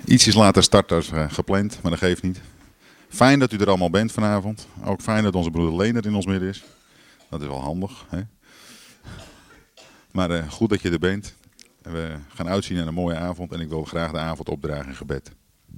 Ietsjes later start als gepland, maar dat geeft niet. Fijn dat u er allemaal bent vanavond. Ook fijn dat onze broeder Leonard in ons midden is. Dat is wel handig. Hè? Maar goed dat je er bent. We gaan uitzien naar een mooie avond en ik wil graag de avond opdragen in gebed.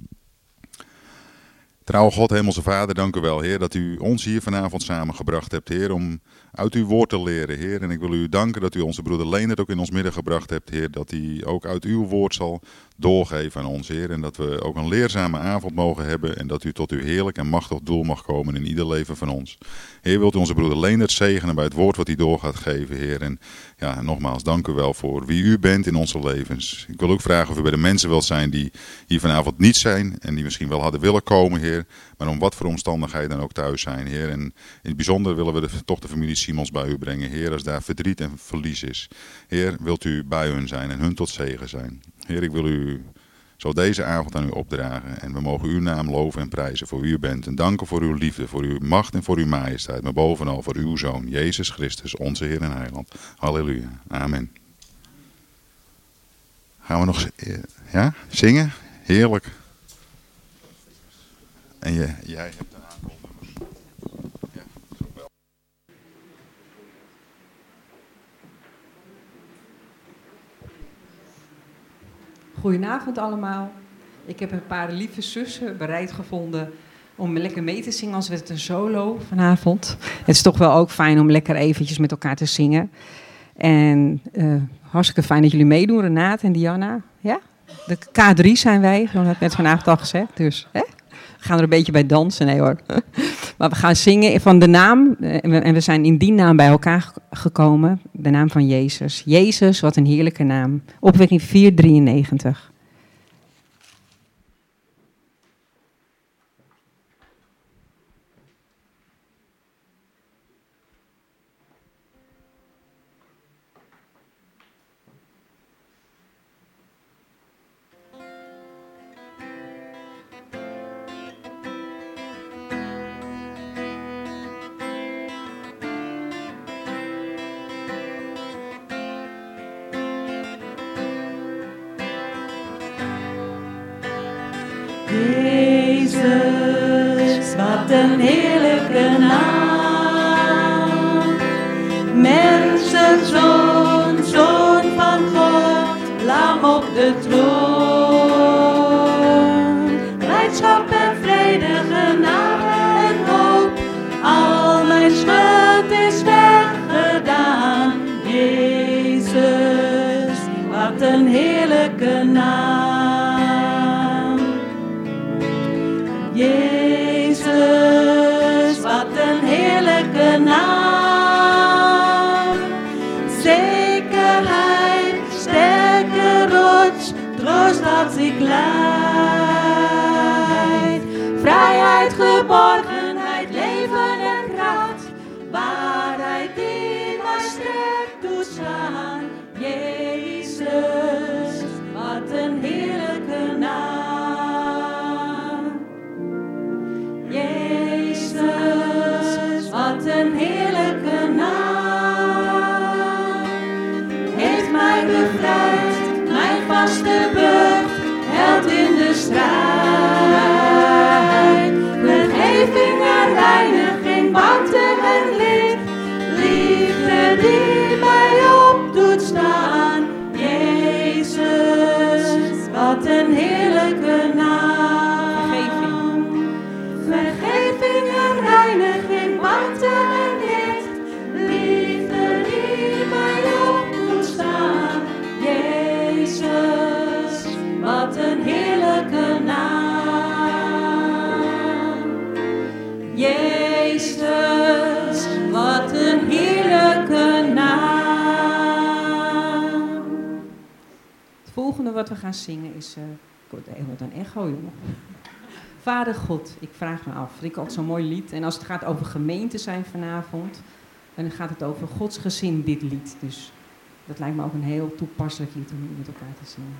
Trouwe God, Hemelse Vader, dank u wel, Heer, dat u ons hier vanavond samengebracht hebt, Heer, om uit uw woord te leren, Heer. En ik wil u danken dat u onze broeder Leonard ook in ons midden gebracht hebt, Heer, dat hij ook uit uw woord zal doorgeven aan ons, Heer. En dat we ook een leerzame avond mogen hebben en dat u tot uw heerlijk en machtig doel mag komen in ieder leven van ons. Heer, wilt u onze broeder Leonard zegenen bij het woord wat hij door gaat geven, Heer. En ja, nogmaals, dank u wel voor wie u bent in onze levens. Ik wil ook vragen of u bij de mensen wilt zijn die hier vanavond niet zijn en die misschien wel hadden willen komen, Heer. Maar om wat voor omstandigheden dan ook thuis zijn, Heer. En in het bijzonder willen we toch de familie Simons bij u brengen, Heer, als daar verdriet en verlies is. Heer, wilt u bij hun zijn en hun tot zegen zijn. Heer, ik wil u zo deze avond aan u opdragen. En we mogen uw naam loven en prijzen voor wie u bent. En danken voor uw liefde, voor uw macht en voor uw majesteit. Maar bovenal voor uw Zoon, Jezus Christus, onze Heer en Heiland. Halleluja. Amen. Gaan we nog zingen? Heerlijk. En jij hebt een aantal nummers. Ja, zo wel. Goedenavond allemaal. Ik heb een paar lieve zussen bereid gevonden om lekker mee te zingen als het een solo vanavond. Het is toch wel ook fijn om lekker eventjes met elkaar te zingen. En hartstikke fijn dat jullie meedoen, Renate en Diana. Ja? De K3 zijn wij, zo had net vanavond al gezegd. Dus we gaan er een beetje bij dansen, nee hoor. Maar we gaan zingen van de naam, en we zijn in die naam bij elkaar gekomen. De naam van Jezus. Jezus, wat een heerlijke naam. Opwekking 4:93. Jezus, wat een heerlijke naam. Mensenzoon, Zoon van God, lam op de troon. Blijdschap en vrede, genade en hoop, al mijn schuld is weggedaan. Jezus, wat een heerlijke naam. Jezus, wat een heerlijke naam. Zekerheid, sterke rots, troost als ik lijd. Vrijheid, geborgenheid, leven en kracht, waarheid die mij sterk doet staan. Jezus, wat een heerlijke naam. Jezus, wat een heerlijke naam. Heeft mij bevrijd, mijn vaste burcht, held in de strijd. Vergeving en reiniging, warmte en licht, liefde die mij op doet staan. Jezus, wat een heerlijke naam. Vergeving en reiniging, warmte en licht, liefde die mij op doet staan. Jezus, wat een heerlijke naam. Jezus, wat een heerlijke naam. Het volgende wat we gaan zingen is... Wat een echo, jongen. Vader God, ik vraag me af. Ik had altijd zo'n mooi lied. En als het gaat over gemeente zijn vanavond, dan gaat het over Gods gezin, dit lied. Dus dat lijkt me ook een heel toepasselijk lied om met elkaar te zingen.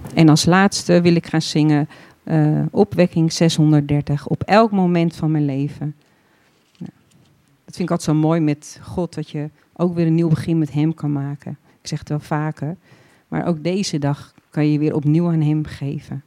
En als laatste wil ik gaan zingen opwekking 630, op elk moment van mijn leven. Nou, dat vind ik altijd zo mooi met God, dat je ook weer een nieuw begin met hem kan maken. Ik zeg het wel vaker, maar ook deze dag kan je weer opnieuw aan hem geven.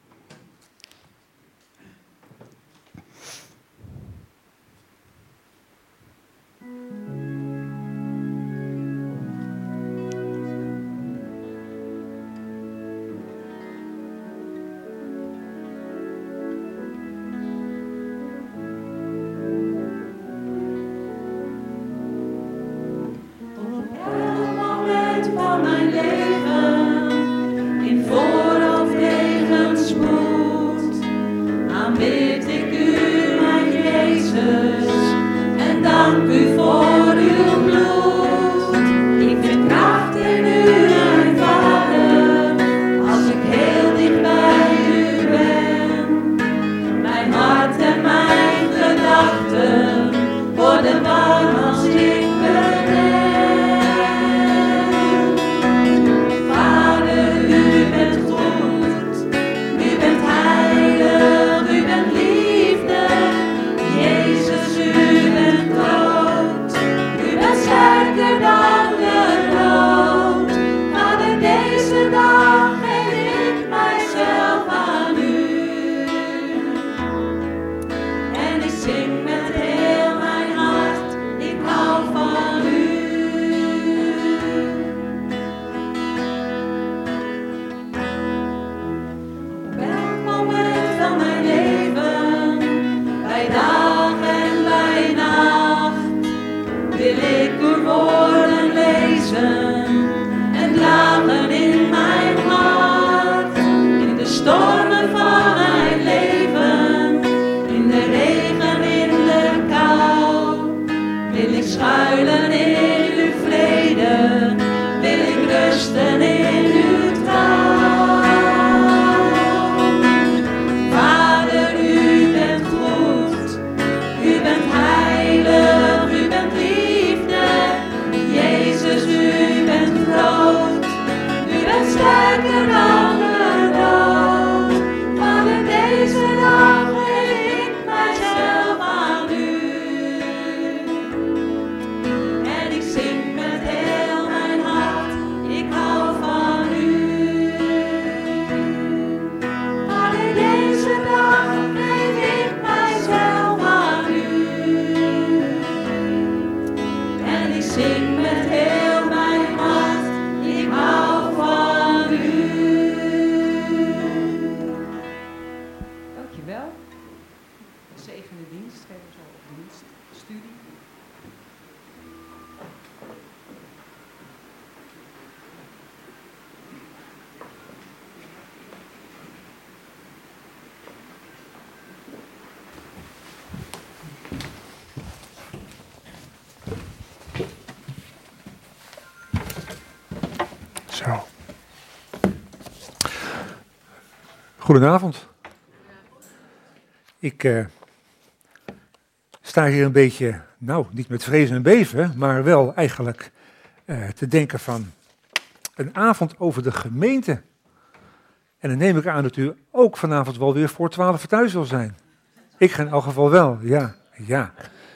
Zo. Goedenavond. Ik sta hier een beetje, nou, niet met vrezen en beven, maar wel eigenlijk te denken van een avond over de gemeente. En dan neem ik aan dat u ook vanavond wel weer voor 12 thuis wil zijn. Ik ga in elk geval wel, ja.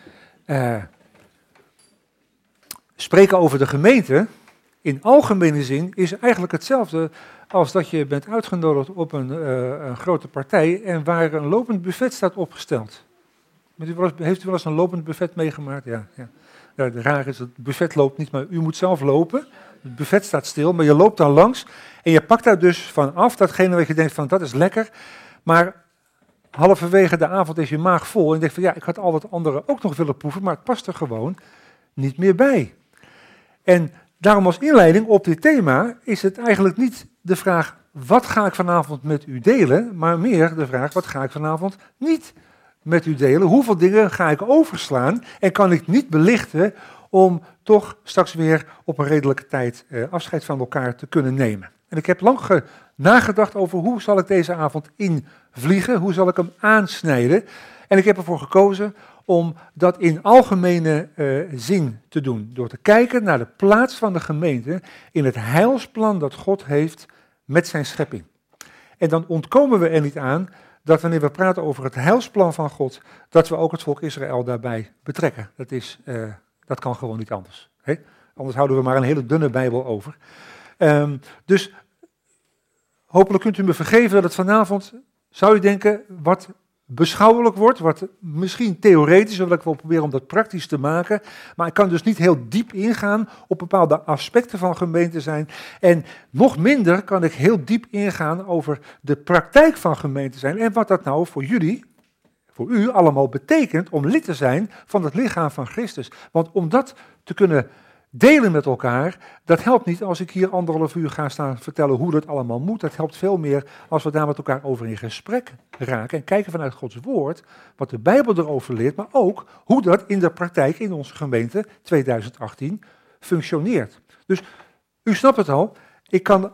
Spreken over de gemeente, in algemene zin, is eigenlijk hetzelfde als dat je bent uitgenodigd op een grote partij en waar een lopend buffet staat opgesteld. Heeft u wel eens een lopend buffet meegemaakt? Ja. Het raar is, het buffet loopt niet, maar u moet zelf lopen. Het buffet staat stil, maar je loopt daar langs en je pakt daar dus van af datgene wat je denkt van dat is lekker, maar halverwege de avond is je maag vol en je denkt van ja, ik had al dat andere ook nog willen proeven, maar het past er gewoon niet meer bij. En daarom als inleiding op dit thema is het eigenlijk niet de vraag wat ga ik vanavond met u delen, maar meer de vraag wat ga ik vanavond niet met u delen. Hoeveel dingen ga ik overslaan en kan ik niet belichten om toch straks weer op een redelijke tijd afscheid van elkaar te kunnen nemen. En ik heb lang nagedacht over hoe zal ik deze avond invliegen, hoe zal ik hem aansnijden. En ik heb ervoor gekozen om dat in algemene zin te doen. Door te kijken naar de plaats van de gemeente in het heilsplan dat God heeft met zijn schepping. En dan ontkomen we er niet aan dat wanneer we praten over het heilsplan van God, dat we ook het volk Israël daarbij betrekken. Dat kan gewoon niet anders. Hè? Anders houden we maar een hele dunne Bijbel over. Dus hopelijk kunt u me vergeven dat het vanavond, zou je denken, wat beschouwelijk wordt, wat misschien theoretisch, omdat ik wil proberen om dat praktisch te maken. Maar ik kan dus niet heel diep ingaan op bepaalde aspecten van gemeente zijn. En nog minder kan ik heel diep ingaan over de praktijk van gemeente zijn. En wat dat nou voor jullie, voor u allemaal betekent om lid te zijn van het lichaam van Christus. Want om dat te kunnen delen met elkaar, dat helpt niet als ik hier 1,5 uur ga staan vertellen hoe dat allemaal moet. Dat helpt veel meer als we daar met elkaar over in gesprek raken en kijken vanuit Gods woord, wat de Bijbel erover leert, maar ook hoe dat in de praktijk in onze gemeente 2018 functioneert. Dus u snapt het al, ik kan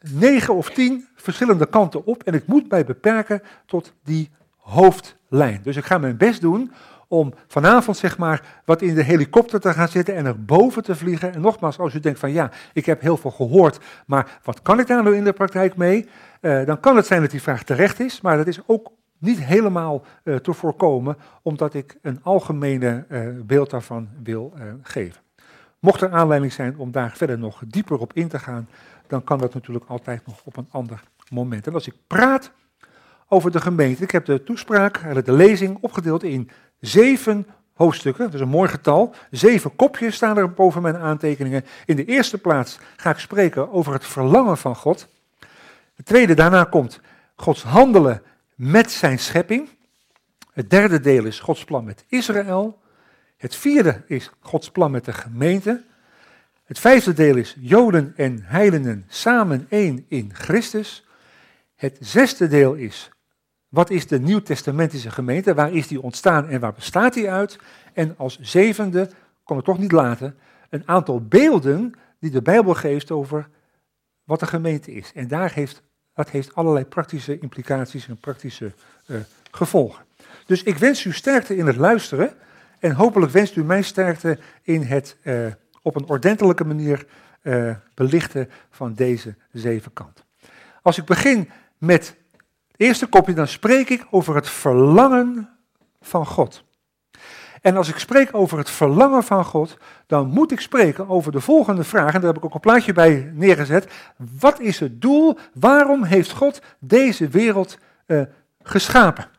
9 of 10 verschillende kanten op en ik moet mij beperken tot die hoofdlijn. Dus ik ga mijn best doen om vanavond zeg maar wat in de helikopter te gaan zitten en er boven te vliegen. En nogmaals, als u denkt van ja, ik heb heel veel gehoord, maar wat kan ik daar nou in de praktijk mee? Dan kan het zijn dat die vraag terecht is, maar dat is ook niet helemaal te voorkomen, omdat ik een algemene beeld daarvan wil geven. Mocht er aanleiding zijn om daar verder nog dieper op in te gaan, dan kan dat natuurlijk altijd nog op een ander moment. En als ik praat over de gemeente, ik heb de toespraak, de lezing opgedeeld in 7 hoofdstukken, dat is een mooi getal. 7 kopjes staan er boven mijn aantekeningen. In de eerste plaats ga ik spreken over het verlangen van God. Het tweede, daarna komt Gods handelen met zijn schepping. Het derde deel is Gods plan met Israël. Het vierde is Gods plan met de gemeente. Het vijfde deel is Joden en heidenen samen één in Christus. Het zesde deel is, wat is de nieuwtestamentische gemeente? Waar is die ontstaan en waar bestaat die uit? En als zevende, kon het toch niet laten, een aantal beelden die de Bijbel geeft over wat de gemeente is. En dat heeft allerlei praktische implicaties en praktische gevolgen. Dus ik wens u sterkte in het luisteren en hopelijk wenst u mij sterkte in het op een ordentelijke manier belichten van deze 7 kanten. Als ik begin met het eerste kopje, dan spreek ik over het verlangen van God. En als ik spreek over het verlangen van God, dan moet ik spreken over de volgende vraag, en daar heb ik ook een plaatje bij neergezet. Wat is het doel? Waarom heeft God deze wereld geschapen?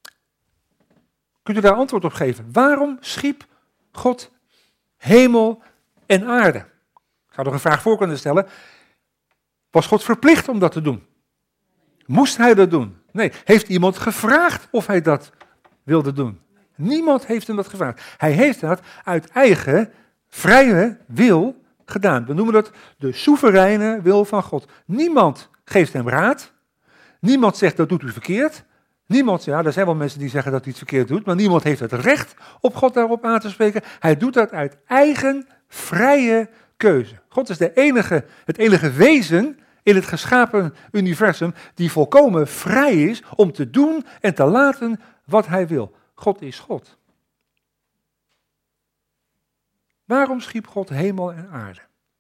Kunt u daar antwoord op geven? Waarom schiep God hemel en aarde? Ik zou er een vraag voor kunnen stellen. Was God verplicht om dat te doen? Moest hij dat doen? Nee. Heeft iemand gevraagd of hij dat wilde doen? Niemand heeft hem dat gevraagd. Hij heeft dat uit eigen vrije wil gedaan. We noemen dat de soevereine wil van God. Niemand geeft hem raad. Niemand zegt dat doet u verkeerd. Niemand, ja, er zijn wel mensen die zeggen dat hij het verkeerd doet, maar niemand heeft het recht op God daarop aan te spreken. Hij doet dat uit eigen vrije keuze. God is het enige wezen in het geschapen universum die volkomen vrij is om te doen en te laten wat hij wil. God is God. Waarom schiep God hemel en aarde?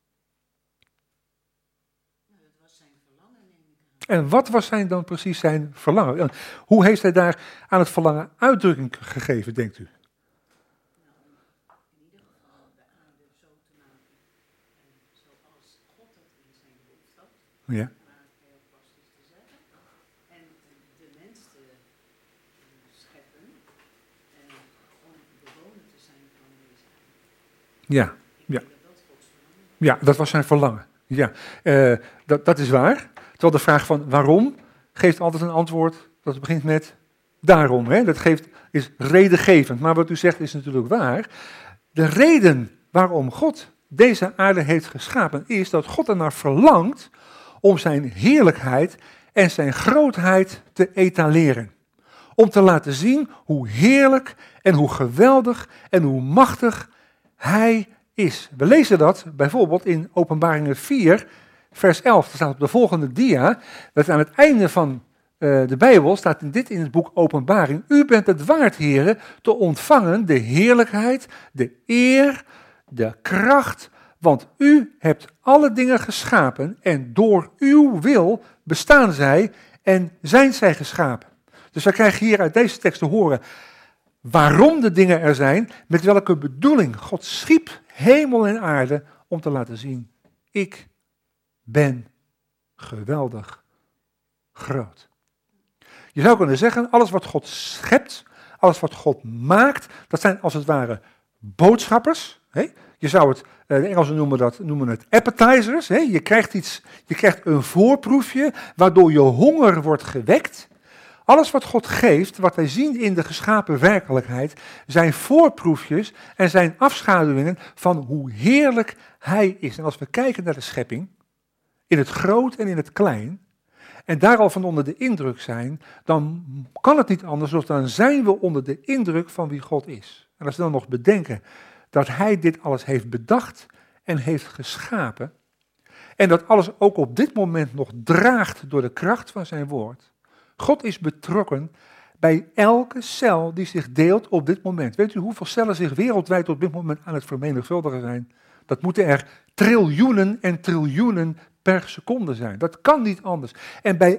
En wat was dan precies zijn verlangen? Hoe heeft hij daar aan het verlangen uitdrukking gegeven, denkt u? In ieder geval de aarde zo te maken zoals God het in zijn hoofd had. Ja. Maar heel plastisch te zeggen. En de mens te scheppen om bewoner te zijn van deze aarde. Ja. Ja. Dat Gods verlangen. Ja, dat was zijn verlangen. Ja, dat is waar. Terwijl de vraag van waarom geeft altijd een antwoord dat begint met daarom. Hè? Dat is redengevend. Maar wat u zegt is natuurlijk waar. De reden waarom God deze aarde heeft geschapen is dat God ernaar verlangt om zijn heerlijkheid en zijn grootheid te etaleren. Om te laten zien hoe heerlijk en hoe geweldig en hoe machtig hij is. We lezen dat bijvoorbeeld in Openbaringen 4, vers 11. Dat staat op de volgende dia. Dat aan het einde van de Bijbel staat dit in het boek Openbaring. U bent het waard, heren, te ontvangen de heerlijkheid, de eer, de kracht. Want u hebt alle dingen geschapen en door uw wil bestaan zij en zijn zij geschapen. Dus wij krijgen hier uit deze tekst te horen waarom de dingen er zijn, met welke bedoeling. God schiep hemel en aarde om te laten zien, ik ben geweldig groot. Je zou kunnen zeggen, alles wat God schept, alles wat God maakt, dat zijn als het ware boodschappers. Hè? Je zou het, de Engelsen noemen het appetizers. Hè? Je krijgt een voorproefje, waardoor je honger wordt gewekt. Alles wat God geeft, wat wij zien in de geschapen werkelijkheid, zijn voorproefjes en zijn afschaduwingen van hoe heerlijk Hij is. En als we kijken naar de schepping, in het groot en in het klein, en daar al van onder de indruk zijn, dan kan het niet anders dan zijn we onder de indruk van wie God is. En als we dan nog bedenken dat Hij dit alles heeft bedacht en heeft geschapen, en dat alles ook op dit moment nog draagt door de kracht van zijn woord. God is betrokken bij elke cel die zich deelt op dit moment. Weet u hoeveel cellen zich wereldwijd op dit moment aan het vermenigvuldigen zijn? Dat moeten er triljoenen en triljoenen per seconde zijn. Dat kan niet anders. En bij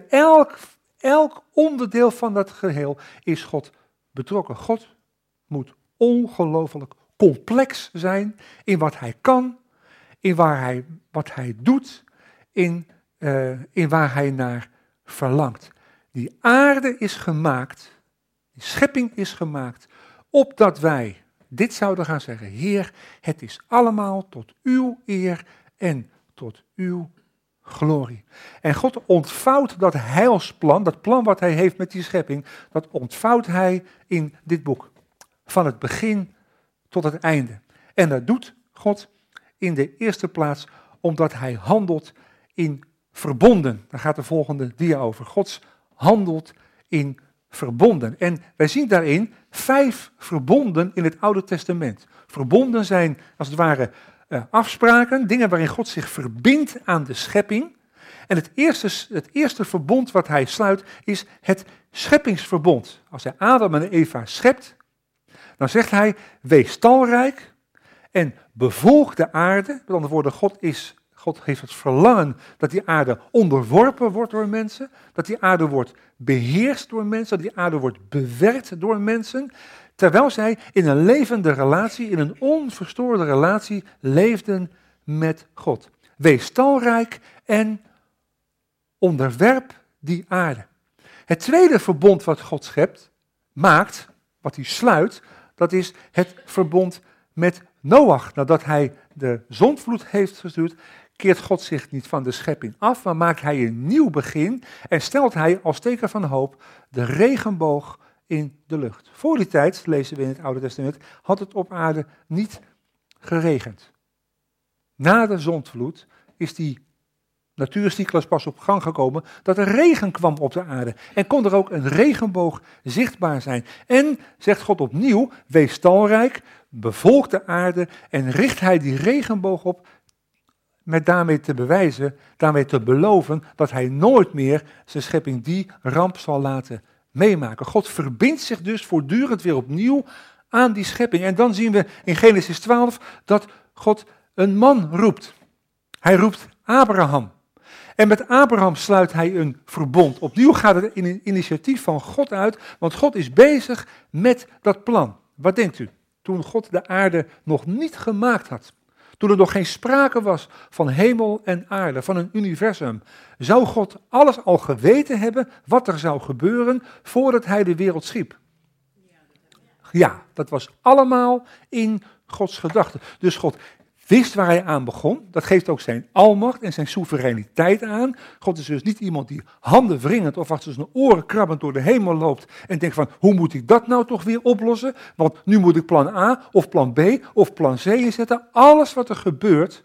elk onderdeel van dat geheel is God betrokken. God moet ongelooflijk complex zijn in wat hij kan, in wat hij doet, in waar hij naar verlangt. Die aarde is gemaakt, die schepping is gemaakt, opdat wij dit zouden gaan zeggen: Heer, het is allemaal tot uw eer en tot uw glorie. En God ontvouwt dat heilsplan, dat plan wat hij heeft met die schepping, dat ontvouwt hij in dit boek. Van het begin tot het einde. En dat doet God in de eerste plaats omdat hij handelt in verbonden. Daar gaat de volgende dia over. Gods handelt in verbonden. En wij zien daarin 5 verbonden in het Oude Testament. Verbonden zijn als het ware afspraken, dingen waarin God zich verbindt aan de schepping. En het eerste verbond wat hij sluit is het scheppingsverbond. Als hij Adam en Eva schept, dan zegt hij: wees talrijk en bevolk de aarde. Met andere woorden, God heeft het verlangen dat die aarde onderworpen wordt door mensen, dat die aarde wordt beheerst door mensen, dat die aarde wordt bewerkt door mensen, terwijl zij in een levende relatie, in een onverstoorde relatie leefden met God. Wees talrijk en onderwerp die aarde. Het tweede verbond wat God maakt, wat hij sluit, dat is het verbond met Noach. Nadat hij de zondvloed heeft gestuurd, keert God zich niet van de schepping af, maar maakt hij een nieuw begin en stelt hij als teken van hoop de regenboog in de lucht. Voor die tijd, lezen we in het Oude Testament, had het op aarde niet geregend. Na de zondvloed is die natuurcyclus pas op gang gekomen dat er regen kwam op de aarde. En kon er ook een regenboog zichtbaar zijn. En, zegt God opnieuw, wees talrijk, bevolk de aarde en richt hij die regenboog op met daarmee te bewijzen, daarmee te beloven dat hij nooit meer zijn schepping die ramp zal laten meemaken. God verbindt zich dus voortdurend weer opnieuw aan die schepping. En dan zien we in Genesis 12 dat God een man roept. Hij roept Abraham. En met Abraham sluit hij een verbond. Opnieuw gaat het in een initiatief van God uit, want God is bezig met dat plan. Wat denkt u? Toen God de aarde nog niet gemaakt had, toen er nog geen sprake was van hemel en aarde, van een universum, zou God alles al geweten hebben wat er zou gebeuren voordat hij de wereld schiep? Ja, dat was allemaal in Gods gedachten. Dus God wist waar hij aan begon. Dat geeft ook zijn almacht en zijn soevereiniteit aan. God is dus niet iemand die handen wringend of achter zijn oren krabbend door de hemel loopt en denkt van, hoe moet ik dat nou toch weer oplossen? Want nu moet ik plan A of plan B of plan C inzetten. Alles wat er gebeurt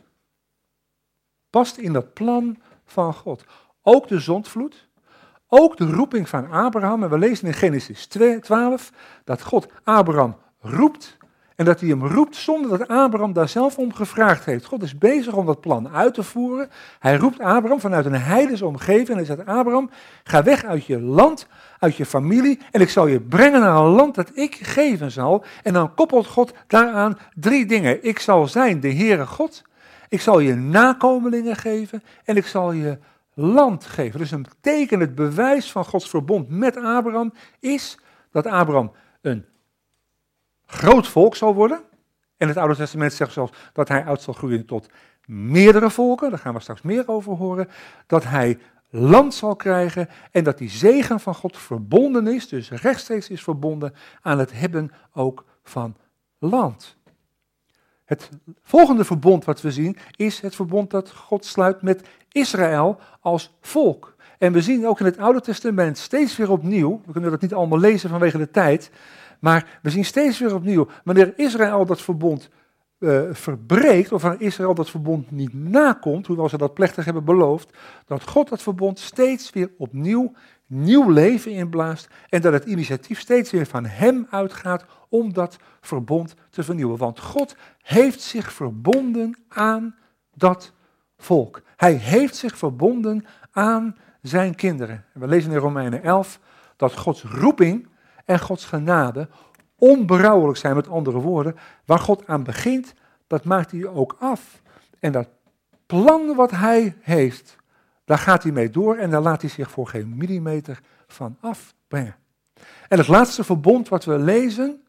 past in dat plan van God. Ook de zondvloed, ook de roeping van Abraham. En we lezen in Genesis 12 dat God Abraham roept. En dat hij hem roept zonder dat Abraham daar zelf om gevraagd heeft. God is bezig om dat plan uit te voeren. Hij roept Abraham vanuit een heidense omgeving. En hij zegt: Abraham, ga weg uit je land, uit je familie. En ik zal je brengen naar een land dat ik geven zal. En dan koppelt God daaraan 3 dingen. Ik zal zijn de Heere God. Ik zal je nakomelingen geven. En ik zal je land geven. Dus een teken, het bewijs van Gods verbond met Abraham is dat Abraham een groot volk zal worden. En het Oude Testament zegt zelfs dat hij uit zal groeien tot meerdere volken. Daar gaan we straks meer over horen. Dat hij land zal krijgen en dat die zegen van God verbonden is, dus rechtstreeks is verbonden aan het hebben ook van land. Het volgende verbond wat we zien is het verbond dat God sluit met Israël als volk. En we zien ook in het Oude Testament steeds weer opnieuw, we kunnen dat niet allemaal lezen vanwege de tijd, maar we zien steeds weer opnieuw, wanneer Israël dat verbond verbreekt, of wanneer Israël dat verbond niet nakomt, hoewel ze dat plechtig hebben beloofd, dat God dat verbond steeds weer opnieuw nieuw leven inblaast en dat het initiatief steeds weer van hem uitgaat om dat verbond te vernieuwen. Want God heeft zich verbonden aan dat volk. Hij heeft zich verbonden aan zijn kinderen. En we lezen in Romeinen 11 dat Gods roeping en Gods genade onberouwelijk zijn, met andere woorden. Waar God aan begint, dat maakt hij ook af. En dat plan wat hij heeft, daar gaat hij mee door en daar laat hij zich voor geen millimeter van afbrengen. En het laatste verbond wat we lezen,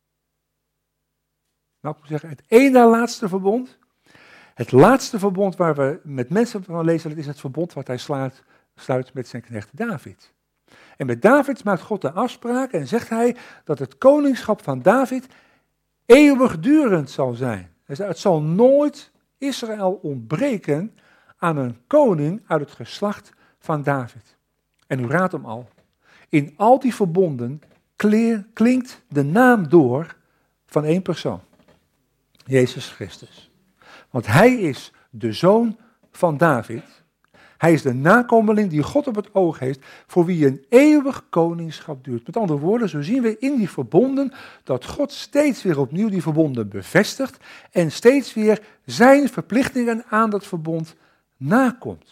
nou ik moet zeggen het één na laatste verbond, het laatste verbond waar we met mensen van lezen, dat is het verbond wat hij sluit met zijn knecht David. En met David maakt God de afspraak en zegt hij dat het koningschap van David eeuwigdurend zal zijn. Het zal nooit Israël ontbreken aan een koning uit het geslacht van David. En u raadt hem al, in al die verbonden klinkt de naam door van één persoon. Jezus Christus. Want hij is de zoon van David. Hij is de nakomeling die God op het oog heeft, voor wie een eeuwig koningschap duurt. Met andere woorden, zo zien we in die verbonden dat God steeds weer opnieuw die verbonden bevestigt en steeds weer zijn verplichtingen aan dat verbond nakomt.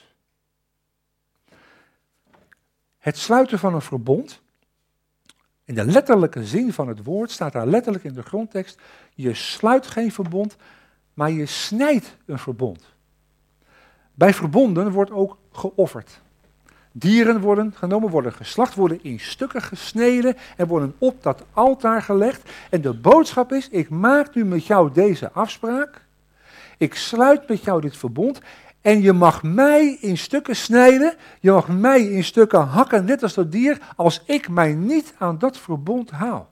Het sluiten van een verbond, in de letterlijke zin van het woord, staat daar letterlijk in de grondtekst, je sluit geen verbond, maar je snijdt een verbond. Bij verbonden wordt ook geofferd. Dieren worden genomen, worden geslacht, worden in stukken gesneden en worden op dat altaar gelegd. En de boodschap is, ik maak nu met jou deze afspraak, ik sluit met jou dit verbond en je mag mij in stukken snijden, je mag mij in stukken hakken, net als dat dier, als ik mij niet aan dat verbond hou.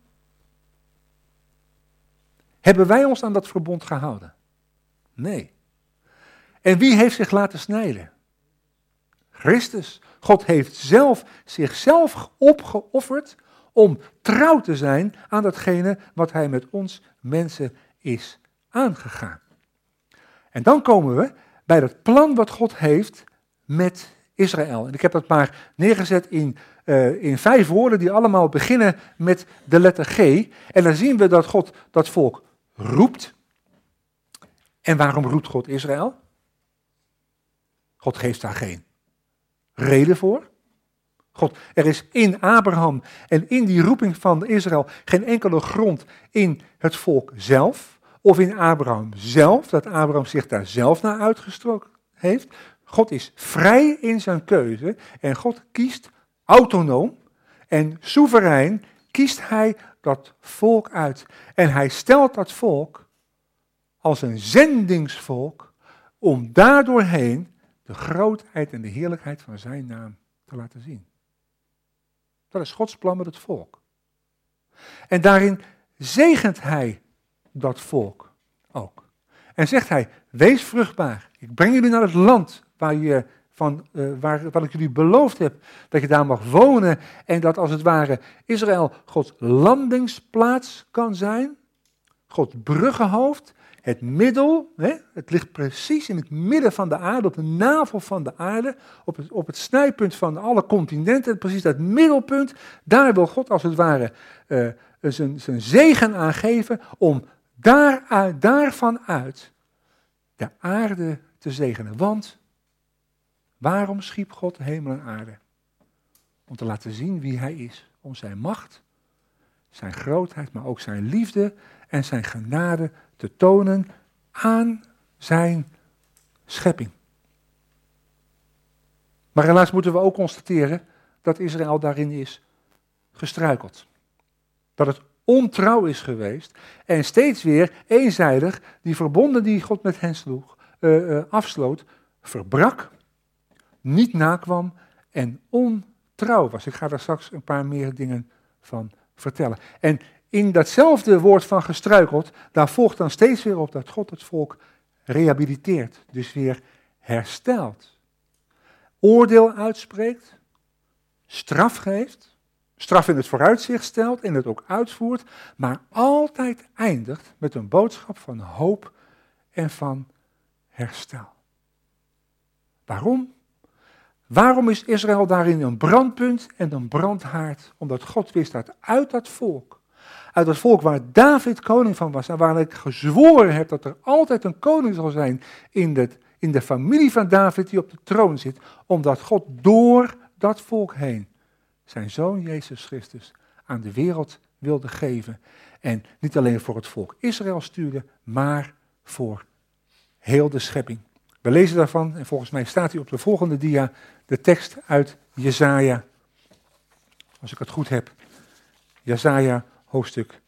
Hebben wij ons aan dat verbond gehouden? Nee. En wie heeft zich laten snijden? Christus. God heeft zichzelf opgeofferd om trouw te zijn aan datgene wat hij met ons mensen is aangegaan. En dan komen we bij dat plan wat God heeft met Israël. En ik heb dat maar neergezet in 5 woorden die allemaal beginnen met de letter G. En dan zien we dat God dat volk roept. En waarom roept God Israël? God geeft daar geen reden voor. Er is in Abraham en in die roeping van Israël geen enkele grond in het volk zelf of in Abraham zelf, dat Abraham zich daar zelf naar uitgesproken heeft. God is vrij in zijn keuze en God kiest autonoom en soeverein kiest hij dat volk uit. En hij stelt dat volk als een zendingsvolk om daardoorheen de grootheid en de heerlijkheid van zijn naam te laten zien. Dat is Gods plan met het volk. En daarin zegent hij dat volk ook. En zegt hij, wees vruchtbaar. Ik breng jullie naar het land waar ik jullie beloofd heb. Dat je daar mag wonen en dat als het ware Israël Gods landingsplaats kan zijn. Gods bruggenhoofd. Het middel, het ligt precies in het midden van de aarde, op de navel van de aarde, op het snijpunt van alle continenten, precies dat middelpunt, daar wil God als het ware zijn zegen aan geven om daarvan uit de aarde te zegenen. Want waarom schiep God hemel en aarde? Om te laten zien wie hij is, om zijn macht, zijn grootheid, maar ook zijn liefde en zijn genade te tonen aan zijn schepping. Maar helaas moeten we ook constateren dat Israël daarin is gestruikeld. Dat het ontrouw is geweest en steeds weer eenzijdig die verbonden die God met hen afsloot, verbrak, niet nakwam en ontrouw was. Ik ga daar straks een paar meer dingen van vertellen. En in datzelfde woord van gestruikeld, daar volgt dan steeds weer op dat God het volk rehabiliteert, dus weer herstelt. Oordeel uitspreekt, straf geeft, straf in het vooruitzicht stelt en het ook uitvoert, maar altijd eindigt met een boodschap van hoop en van herstel. Waarom? Waarom is Israël daarin een brandpunt en een brandhaard? Omdat God wist dat uit dat volk waar David koning van was en waar ik gezworen heb dat er altijd een koning zal zijn in de familie van David die op de troon zit, omdat God door dat volk heen zijn zoon Jezus Christus aan de wereld wilde geven. En niet alleen voor het volk Israël stuurde, maar voor heel de schepping. We lezen daarvan, en volgens mij staat hij op de volgende dia, de tekst uit Jesaja. Als ik het goed heb. Jesaja hoofdstuk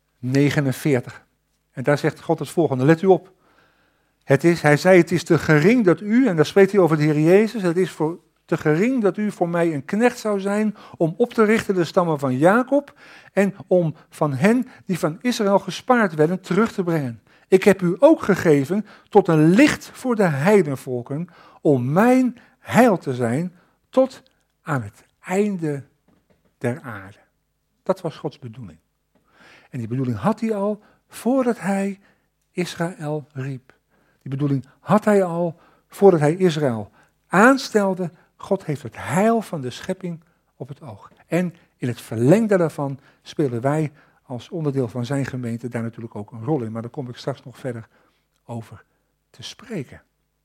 49. En daar zegt God het volgende, let u op. Hij zei, het is te gering dat u, en daar spreekt hij over de Heer Jezus, het is te gering dat u voor mij een knecht zou zijn om op te richten de stammen van Jacob en om van hen die van Israël gespaard werden terug te brengen. Ik heb u ook gegeven tot een licht voor de heidenvolken om mijn heil te zijn tot aan het einde der aarde. Dat was Gods bedoeling. En die bedoeling had hij al voordat hij Israël riep. Die bedoeling had hij al voordat hij Israël aanstelde. God heeft het heil van de schepping op het oog. En in het verlengde daarvan spelen wij als onderdeel van zijn gemeente daar natuurlijk ook een rol in. Maar daar kom ik straks nog verder over te spreken.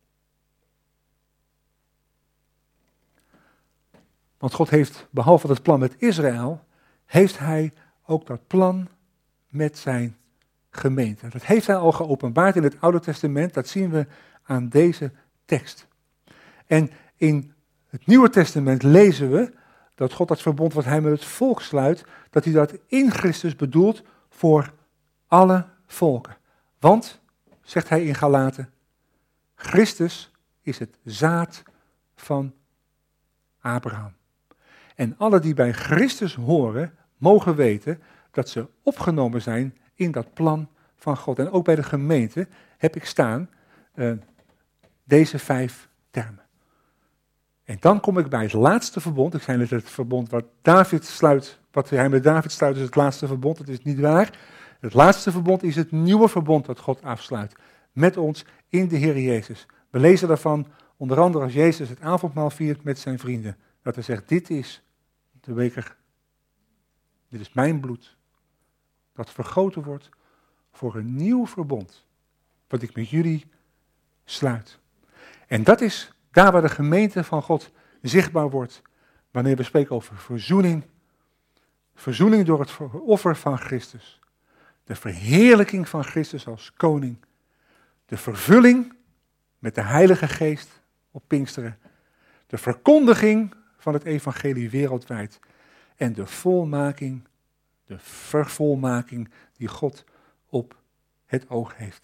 Want God heeft, behalve het plan met Israël, heeft hij ook dat plan met zijn gemeente. Dat heeft hij al geopenbaard in het Oude Testament, dat zien we aan deze tekst. En in het Nieuwe Testament lezen we dat God dat verbond wat hij met het volk sluit, dat hij dat in Christus bedoelt voor alle volken. Want, zegt hij in Galaten, Christus is het zaad van Abraham. En alle die bij Christus horen, mogen weten dat ze opgenomen zijn in dat plan van God. En ook bij de gemeente heb ik staan deze 5 termen. En dan kom ik bij het laatste verbond. Ik zei net het verbond wat David sluit, wat hij met David sluit is het laatste verbond. Dat is niet waar. Het laatste verbond is het nieuwe verbond dat God afsluit met ons in de Heer Jezus. We lezen daarvan onder andere als Jezus het avondmaal viert met zijn vrienden. Dat hij zegt, dit is de beker, dit is mijn bloed, dat vergoten wordt voor een nieuw verbond, wat ik met jullie sluit. En dat is daar waar de gemeente van God zichtbaar wordt, wanneer we spreken over verzoening. Verzoening door het offer van Christus. De verheerlijking van Christus als koning. De vervulling met de Heilige Geest op Pinksteren. De verkondiging van het evangelie wereldwijd. En de volmaking, de vervolmaking die God op het oog heeft.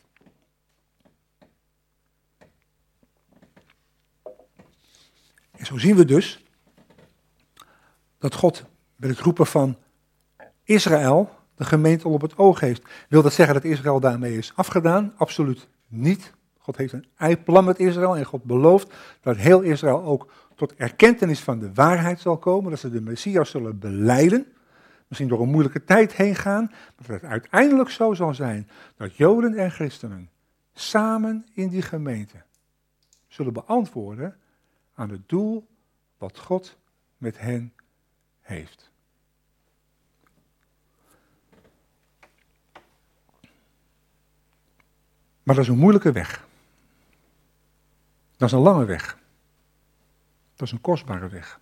En zo zien we dus dat God met het roepen van Israël de gemeente al op het oog heeft. Wil dat zeggen dat Israël daarmee is afgedaan? Absoluut niet. God heeft een eiplan met Israël en God belooft dat heel Israël ook tot erkentenis van de waarheid zal komen. Dat ze de Messias zullen belijden. Misschien door een moeilijke tijd heen gaan. Maar dat het uiteindelijk zo zal zijn dat Joden en christenen samen in die gemeente zullen beantwoorden aan het doel wat God met hen heeft. Maar dat is een moeilijke weg. Dat is een lange weg. Dat is een kostbare weg.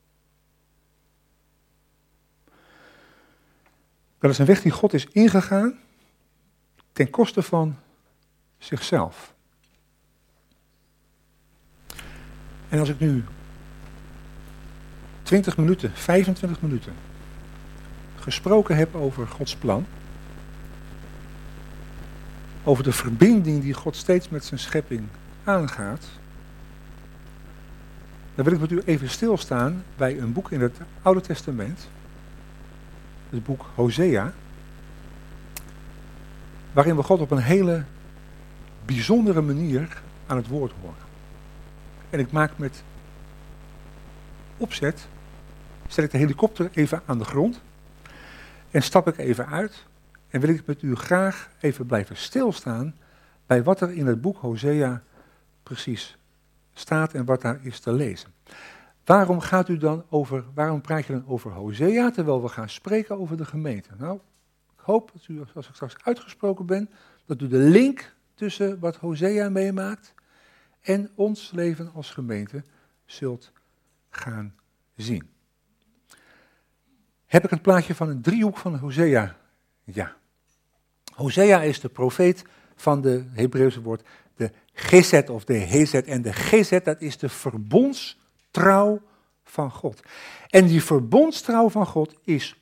Dat is een weg die God is ingegaan ten koste van zichzelf. En als ik nu 20 minuten, 25 minuten gesproken heb over Gods plan, over de verbinding die God steeds met zijn schepping aangaat, dan wil ik met u even stilstaan bij een boek in het Oude Testament, het boek Hosea, waarin we God op een hele bijzondere manier aan het woord horen. En ik maak met opzet, zet ik de helikopter even aan de grond en stap ik even uit en wil ik met u graag even blijven stilstaan bij wat er in het boek Hosea precies staat en wat daar is te lezen. Waarom praat je dan over Hosea terwijl we gaan spreken over de gemeente? Nou, ik hoop dat u, als ik straks uitgesproken ben, dat u de link tussen wat Hosea meemaakt en ons leven als gemeente zult gaan zien. Heb ik een plaatje van een driehoek van Hosea? Ja. Hosea is de profeet van de Hebreeuwse woord de Gesed of de Hezed. En de Gesed, dat is de verbondstrouw van God. En die verbondstrouw van God is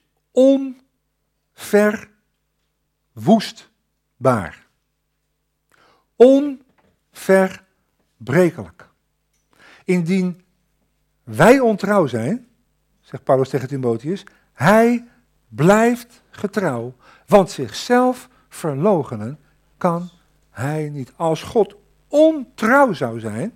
onverwoestbaar. Onverbrekelijk. Indien wij ontrouw zijn, zegt Paulus tegen Timotheus, hij blijft getrouw, want zichzelf verloochenen kan hij niet. Als God ontrouw zou zijn,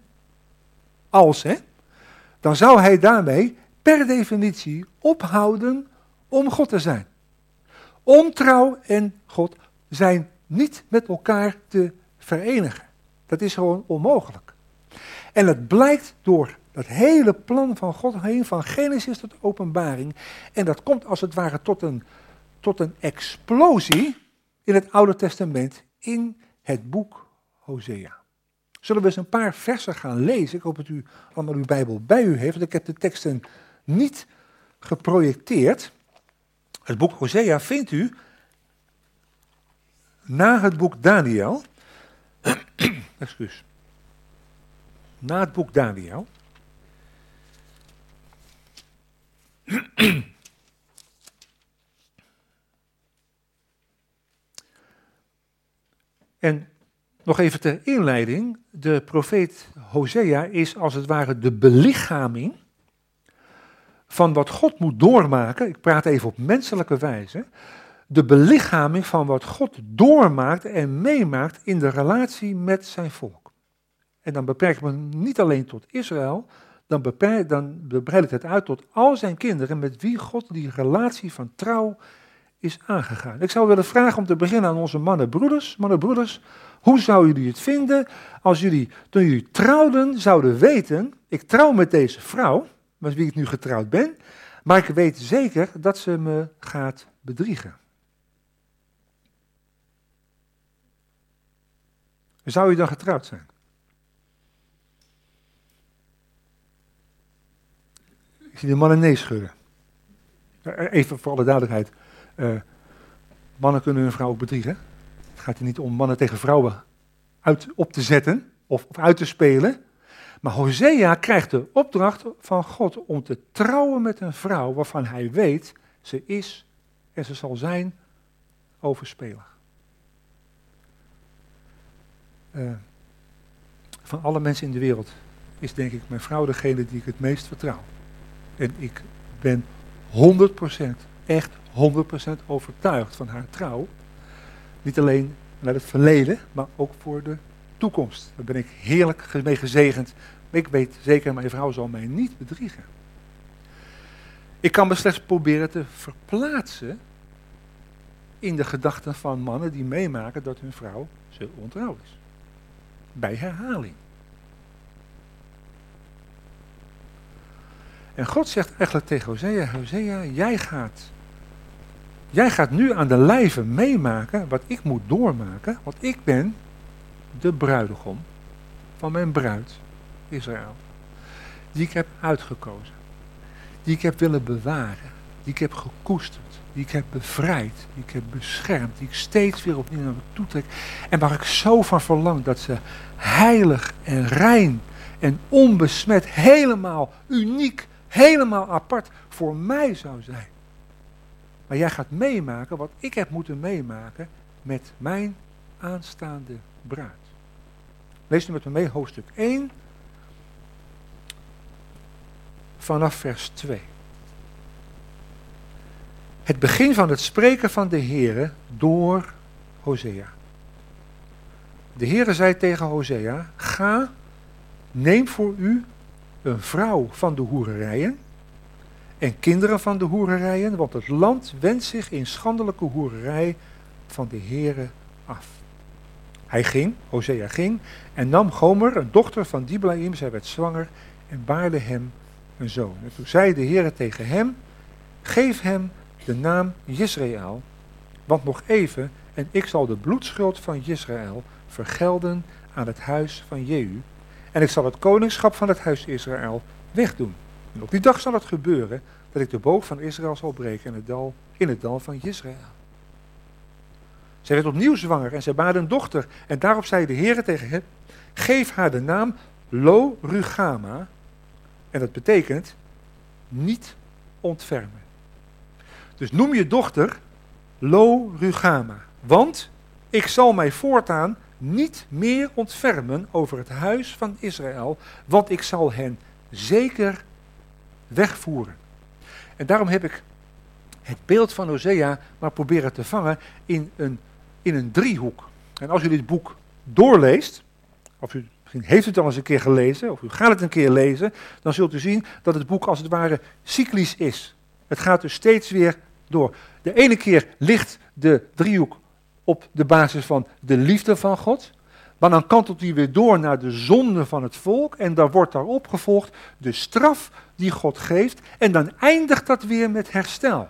dan zou hij daarmee per definitie ophouden om God te zijn. Ontrouw en God zijn niet met elkaar te verenigen. Dat is gewoon onmogelijk. En het blijkt door dat hele plan van God heen, van Genesis tot Openbaring. En dat komt als het ware tot een explosie in het Oude Testament in het boek Hosea. Zullen we eens een paar versen gaan lezen? Ik hoop dat u allemaal uw Bijbel bij u heeft, want ik heb de teksten niet geprojecteerd. Het boek Hosea vindt u na het boek Daniel. Excuus. Na het boek Daniel. En nog even ter inleiding, de profeet Hosea is als het ware de belichaming van wat God moet doormaken, ik praat even op menselijke wijze, de belichaming van wat God doormaakt en meemaakt in de relatie met zijn volk. En dan beperk ik me niet alleen tot Israël, dan breid ik het uit tot al zijn kinderen met wie God die relatie van trouw is aangegaan. Ik zou willen vragen om te beginnen aan onze mannenbroeders. Mannenbroeders, hoe zouden jullie het vinden als jullie, toen jullie trouwden, zouden weten, ik trouw met deze vrouw, met wie ik nu getrouwd ben, maar ik weet zeker dat ze me gaat bedriegen. Zou je dan getrouwd zijn? Ik zie de mannen nee schudden. Even voor alle duidelijkheid. Mannen kunnen hun vrouw ook bedriegen. Het gaat hier niet om mannen tegen vrouwen op te zetten of uit te spelen. Maar Hosea krijgt de opdracht van God om te trouwen met een vrouw waarvan hij weet, ze is en ze zal zijn overspelig. Van alle mensen in de wereld is denk ik mijn vrouw degene die ik het meest vertrouw. En ik ben 100%, echt 100% overtuigd van haar trouw. Niet alleen naar het verleden, maar ook voor de toekomst. Daar ben ik heerlijk mee gezegend. Ik weet zeker, mijn vrouw zal mij niet bedriegen. Ik kan me slechts proberen te verplaatsen in de gedachten van mannen die meemaken dat hun vrouw zo ontrouw is. Bij herhaling. En God zegt eigenlijk tegen Hosea, Hosea, jij gaat nu aan de lijve meemaken wat ik moet doormaken, want ik ben de bruidegom van mijn bruid Israël. Die ik heb uitgekozen, die ik heb willen bewaren, die ik heb gekoesterd, die ik heb bevrijd, die ik heb beschermd, die ik steeds weer opnieuw naar me toe trek en waar ik zo van verlang dat ze heilig en rein en onbesmet, helemaal uniek, helemaal apart voor mij zou zijn. Maar jij gaat meemaken wat ik heb moeten meemaken met mijn aanstaande bruid. Lees nu met me mee hoofdstuk 1 vanaf vers 2. Het begin van het spreken van de Heere door Hosea. De Heere zei tegen Hosea, ga, neem voor u een vrouw van de hoererijen en kinderen van de hoererijen, want het land wendt zich in schandelijke hoererij van de Heere af. Hij ging, Hosea ging, en nam Gomer, een dochter van Diblaim, zij werd zwanger en baarde hem een zoon. En toen zei de Heere tegen hem, geef hem de naam Jezreel, want nog even en ik zal de bloedschuld van Jezreel vergelden aan het huis van Jehu. En ik zal het koningschap van het huis Israël wegdoen. En op die dag zal het gebeuren dat ik de boog van Israël zal breken in het dal van Jezreel. Zij werd opnieuw zwanger en zij baarde een dochter. En daarop zei de Heere tegen hem, geef haar de naam Lo-Rugama. En dat betekent niet ontfermen. Dus noem je dochter Lo-Rugama. Want ik zal mij voortaan niet meer ontfermen over het huis van Israël, want ik zal hen zeker wegvoeren. En daarom heb ik het beeld van Hosea maar proberen te vangen in een driehoek. En als u dit boek doorleest, of u misschien heeft u het al eens een keer gelezen, of u gaat het een keer lezen, dan zult u zien dat het boek als het ware cyclisch is. Het gaat dus steeds weer door. De ene keer ligt de driehoek op de basis van de liefde van God, maar dan kantelt hij weer door naar de zonde van het volk en dan wordt daarop gevolgd de straf die God geeft en dan eindigt dat weer met herstel.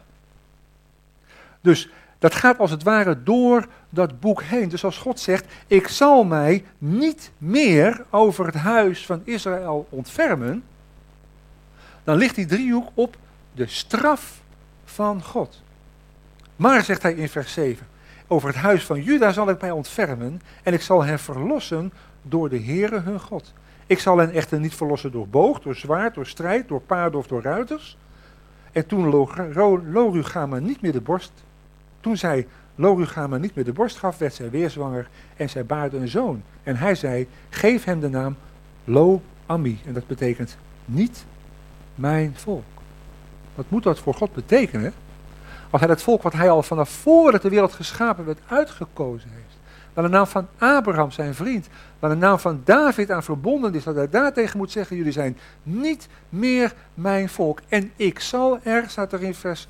Dus dat gaat als het ware door dat boek heen. Dus als God zegt, ik zal mij niet meer over het huis van Israël ontfermen, dan ligt die driehoek op de straf van God. Maar, zegt hij in vers 7, over het huis van Juda zal ik mij ontfermen en ik zal hen verlossen door de Heere hun God. Ik zal hen echter niet verlossen door boog, door zwaard, door strijd, door paarden of door ruiters. En toen Lo-Rugama niet meer de borst, toen zij Lo-Rugama niet meer de borst gaf, werd zij weer zwanger en zij baarde een zoon. En hij zei, geef hem de naam Lo-Ami. En dat betekent niet mijn volk. Wat moet dat voor God betekenen? Als hij het volk wat hij al vanaf voordat de wereld geschapen werd uitgekozen heeft. Waar de naam van Abraham, zijn vriend, waar de naam van David aan verbonden is, dat hij daartegen moet zeggen, jullie zijn niet meer mijn volk. En ik zal er, staat er in vers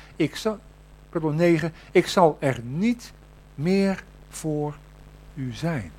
9, ik zal er niet meer voor u zijn.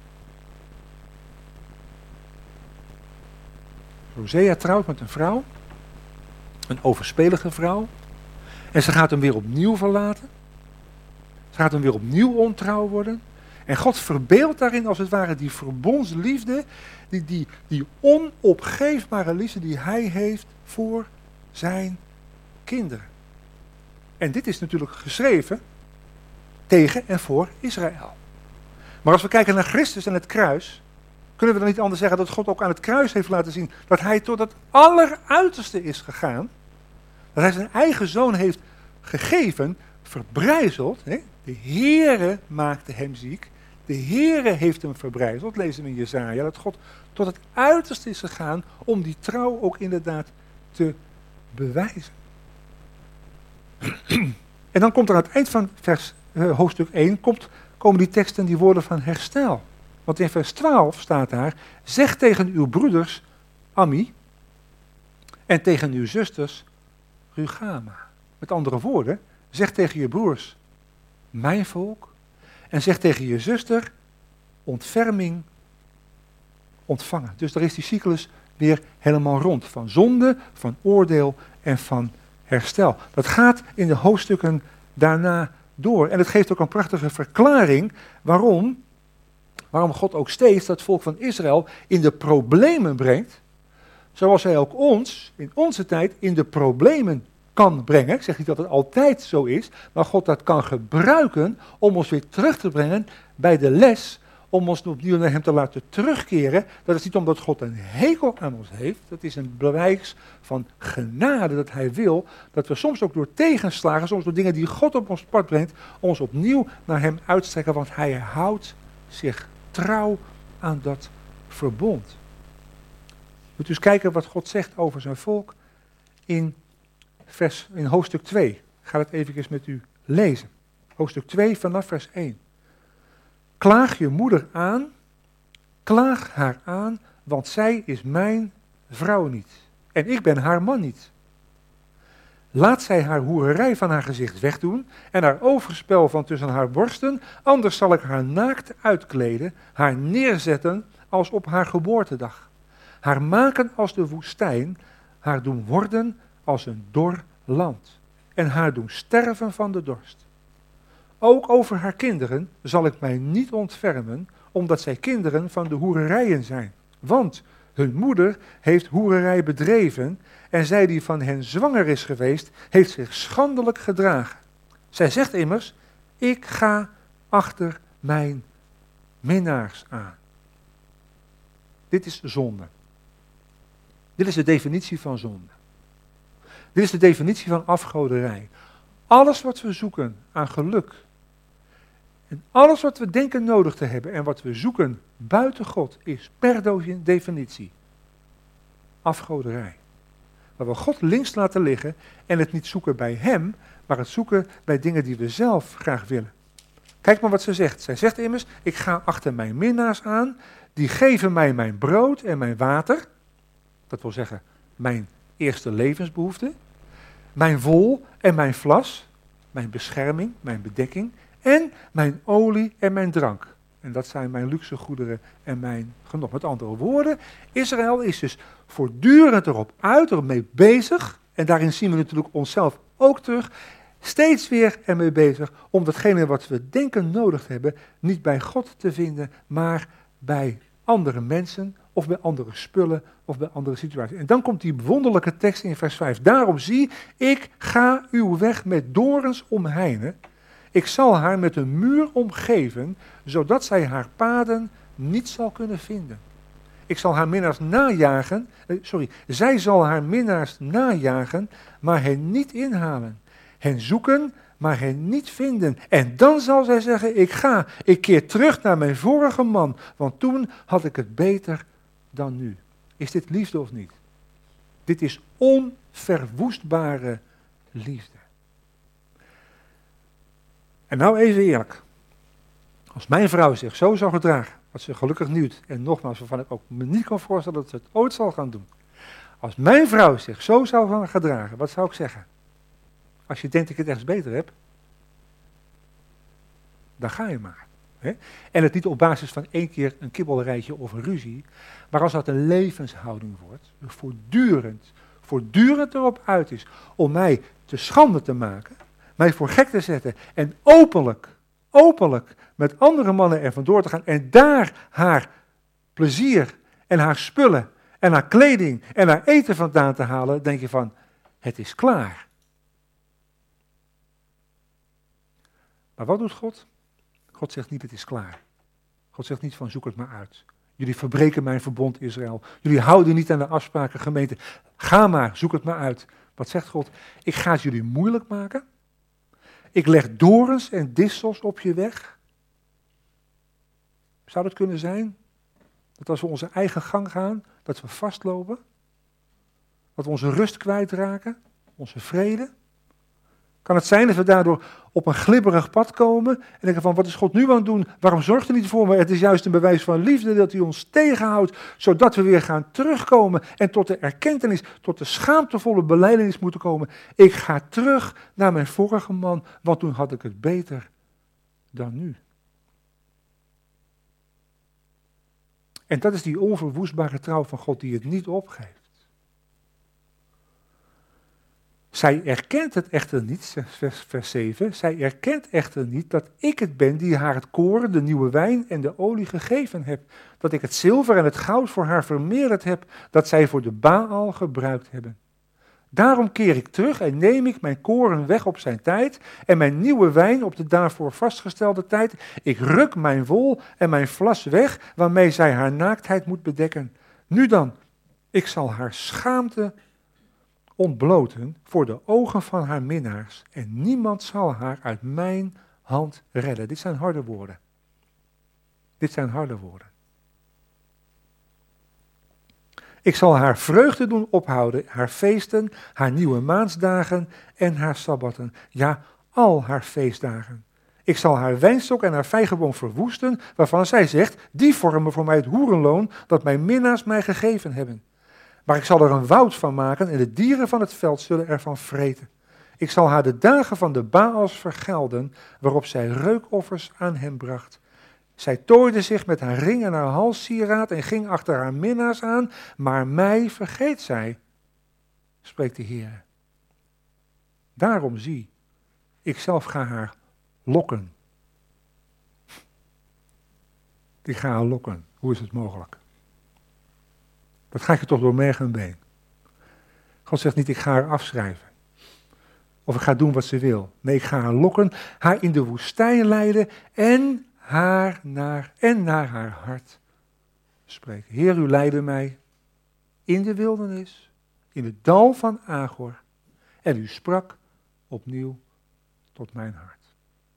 Hosea trouwt met een vrouw, een overspelige vrouw. En ze gaat hem weer opnieuw verlaten. Ze gaat hem weer opnieuw ontrouw worden. En God verbeeldt daarin als het ware die verbondsliefde, die onopgeefbare liefde die hij heeft voor zijn kinderen. En dit is natuurlijk geschreven tegen en voor Israël. Maar als we kijken naar Christus en het kruis, kunnen we dan niet anders zeggen dat God ook aan het kruis heeft laten zien dat hij tot het alleruiterste is gegaan. Dat hij zijn eigen zoon heeft gegeven, verbrijzeld. Hè? De Heere maakte hem ziek. De Heere heeft hem verbrijzeld, lezen we in Jesaja, dat God tot het uiterste is gegaan om die trouw ook inderdaad te bewijzen. En dan komt er aan het eind van hoofdstuk 1, komen die teksten, die woorden van herstel. Want in vers 12 staat daar, zeg tegen uw broeders Ami en tegen uw zusters Rugama. Met andere woorden, zeg tegen je broers mijn volk en zeg tegen je zuster ontferming ontvangen. Dus daar is die cyclus weer helemaal rond. Van zonde, van oordeel en van herstel. Dat gaat in de hoofdstukken daarna door. En het geeft ook een prachtige verklaring waarom God ook steeds dat volk van Israël in de problemen brengt. Zoals hij ook ons, in onze tijd, in de problemen kan brengen. Ik zeg niet dat het altijd zo is, maar God dat kan gebruiken om ons weer terug te brengen bij de les om ons opnieuw naar hem te laten terugkeren. Dat is niet omdat God een hekel aan ons heeft. Dat is een bewijs van genade dat hij wil. Dat we soms ook door tegenslagen, soms door dingen die God op ons pad brengt, ons opnieuw naar hem uitstrekken. Want hij houdt zich trouw aan dat verbond. We moeten dus kijken wat God zegt over zijn volk in hoofdstuk 2. Ik ga het even met u lezen. Hoofdstuk 2 vanaf vers 1. Klaag je moeder aan, klaag haar aan, want zij is mijn vrouw niet. En ik ben haar man niet. Laat zij haar hoererij van haar gezicht wegdoen en haar overspel van tussen haar borsten, anders zal ik haar naakt uitkleden, haar neerzetten als op haar geboortedag. Haar maken als de woestijn, haar doen worden als een dor land en haar doen sterven van de dorst. Ook over haar kinderen zal ik mij niet ontfermen, omdat zij kinderen van de hoererijen zijn. Want hun moeder heeft hoererij bedreven en zij die van hen zwanger is geweest, heeft zich schandelijk gedragen. Zij zegt immers, ik ga achter mijn minnaars aan. Dit is zonde. Dit is de definitie van zonde. Dit is de definitie van afgoderij. Alles wat we zoeken aan geluk en alles wat we denken nodig te hebben en wat we zoeken buiten God is per definitie afgoderij. Waar we God links laten liggen en het niet zoeken bij hem, maar het zoeken bij dingen die we zelf graag willen. Kijk maar wat ze zegt. Zij zegt immers, ik ga achter mijn minnaars aan, die geven mij mijn brood en mijn water. Dat wil zeggen, mijn eerste levensbehoefte. Mijn wol en mijn vlas, mijn bescherming, mijn bedekking. En mijn olie en mijn drank. En dat zijn mijn luxe goederen en mijn genot. Met andere woorden, Israël is dus voortdurend erop uit, ermee bezig. En daarin zien we natuurlijk onszelf ook terug. Steeds weer ermee bezig om datgene wat we denken nodig hebben, niet bij God te vinden, maar bij andere mensen of bij andere spullen of bij andere situaties. En dan komt die wonderlijke tekst in vers 5. Daarom zie, ik ga uw weg met dorens omheinen. Ik zal haar met een muur omgeven, zodat zij haar paden niet zal kunnen vinden. Ik zal haar minnaars najagen, zij zal haar minnaars najagen, maar hen niet inhalen. Hen zoeken, maar hen niet vinden. En dan zal zij zeggen, ik keer terug naar mijn vorige man, want toen had ik het beter dan nu. Is dit liefde of niet? Dit is onverwoestbare liefde. En nou even eerlijk. Als mijn vrouw zich zo zou gedragen, wat ze gelukkig niet doet, en nogmaals, waarvan ik ook me niet kan voorstellen dat ze het ooit zal gaan doen. Als mijn vrouw zich zo zou gaan gedragen, wat zou ik zeggen? Als je denkt dat ik het ergens beter heb, dan ga je maar. Hè? En het niet op basis van 1 keer een kibbelrijtje of een ruzie, maar als dat een levenshouding wordt, voortdurend erop uit is om mij te schande te maken, mij voor gek te zetten en openlijk met andere mannen er vandoor te gaan en daar haar plezier en haar spullen en haar kleding en haar eten vandaan te halen, denk je van, het is klaar. Maar wat doet God? God zegt niet, het is klaar. God zegt niet van, zoek het maar uit. Jullie verbreken mijn verbond, Israël. Jullie houden niet aan de afspraken, gemeente. Ga maar, zoek het maar uit. Wat zegt God? Ik ga het jullie moeilijk maken. Ik leg dorens en distels op je weg. Zou dat kunnen zijn? Dat als we onze eigen gang gaan, dat we vastlopen? Dat we onze rust kwijtraken? Onze vrede? Kan het zijn dat we daardoor op een glibberig pad komen en denken van, wat is God nu aan het doen? Waarom zorgt hij niet voor me? Het is juist een bewijs van liefde dat hij ons tegenhoudt, zodat we weer gaan terugkomen en tot de erkentenis, tot de schaamtevolle belijdenis moeten komen. Ik ga terug naar mijn vorige man, want toen had ik het beter dan nu. En dat is die onverwoestbare trouw van God die het niet opgeeft. Zij erkent het echter niet, vers 7, zij erkent echter niet dat ik het ben die haar het koren, de nieuwe wijn en de olie gegeven heb. Dat ik het zilver en het goud voor haar vermeerderd heb, dat zij voor de Baal gebruikt hebben. Daarom keer ik terug en neem ik mijn koren weg op zijn tijd en mijn nieuwe wijn op de daarvoor vastgestelde tijd. Ik ruk mijn wol en mijn vlas weg waarmee zij haar naaktheid moet bedekken. Nu dan, ik zal haar schaamte ontbloten voor de ogen van haar minnaars en niemand zal haar uit mijn hand redden. Dit zijn harde woorden. Dit zijn harde woorden. Ik zal haar vreugde doen ophouden, haar feesten, haar nieuwe maansdagen en haar sabbatten. Ja, al haar feestdagen. Ik zal haar wijnstok en haar vijgenboom verwoesten, waarvan zij zegt, die vormen voor mij het hoerenloon dat mijn minnaars mij gegeven hebben. Maar ik zal er een woud van maken en de dieren van het veld zullen ervan vreten. Ik zal haar de dagen van de Baals vergelden, waarop zij reukoffers aan hem bracht. Zij tooide zich met haar ring en haar halssieraad en ging achter haar minnaars aan, maar mij vergeet zij, spreekt de Heer. Daarom zie, ik zelf ga haar lokken. Ik ga haar lokken. Hoe is het mogelijk? Dat ga je toch door merg en been. God zegt niet, ik ga haar afschrijven. Of ik ga doen wat ze wil. Nee, ik ga haar lokken, haar in de woestijn leiden en naar haar hart spreken. Heer, u leidde mij in de wildernis, in het dal van Agor, en u sprak opnieuw tot mijn hart.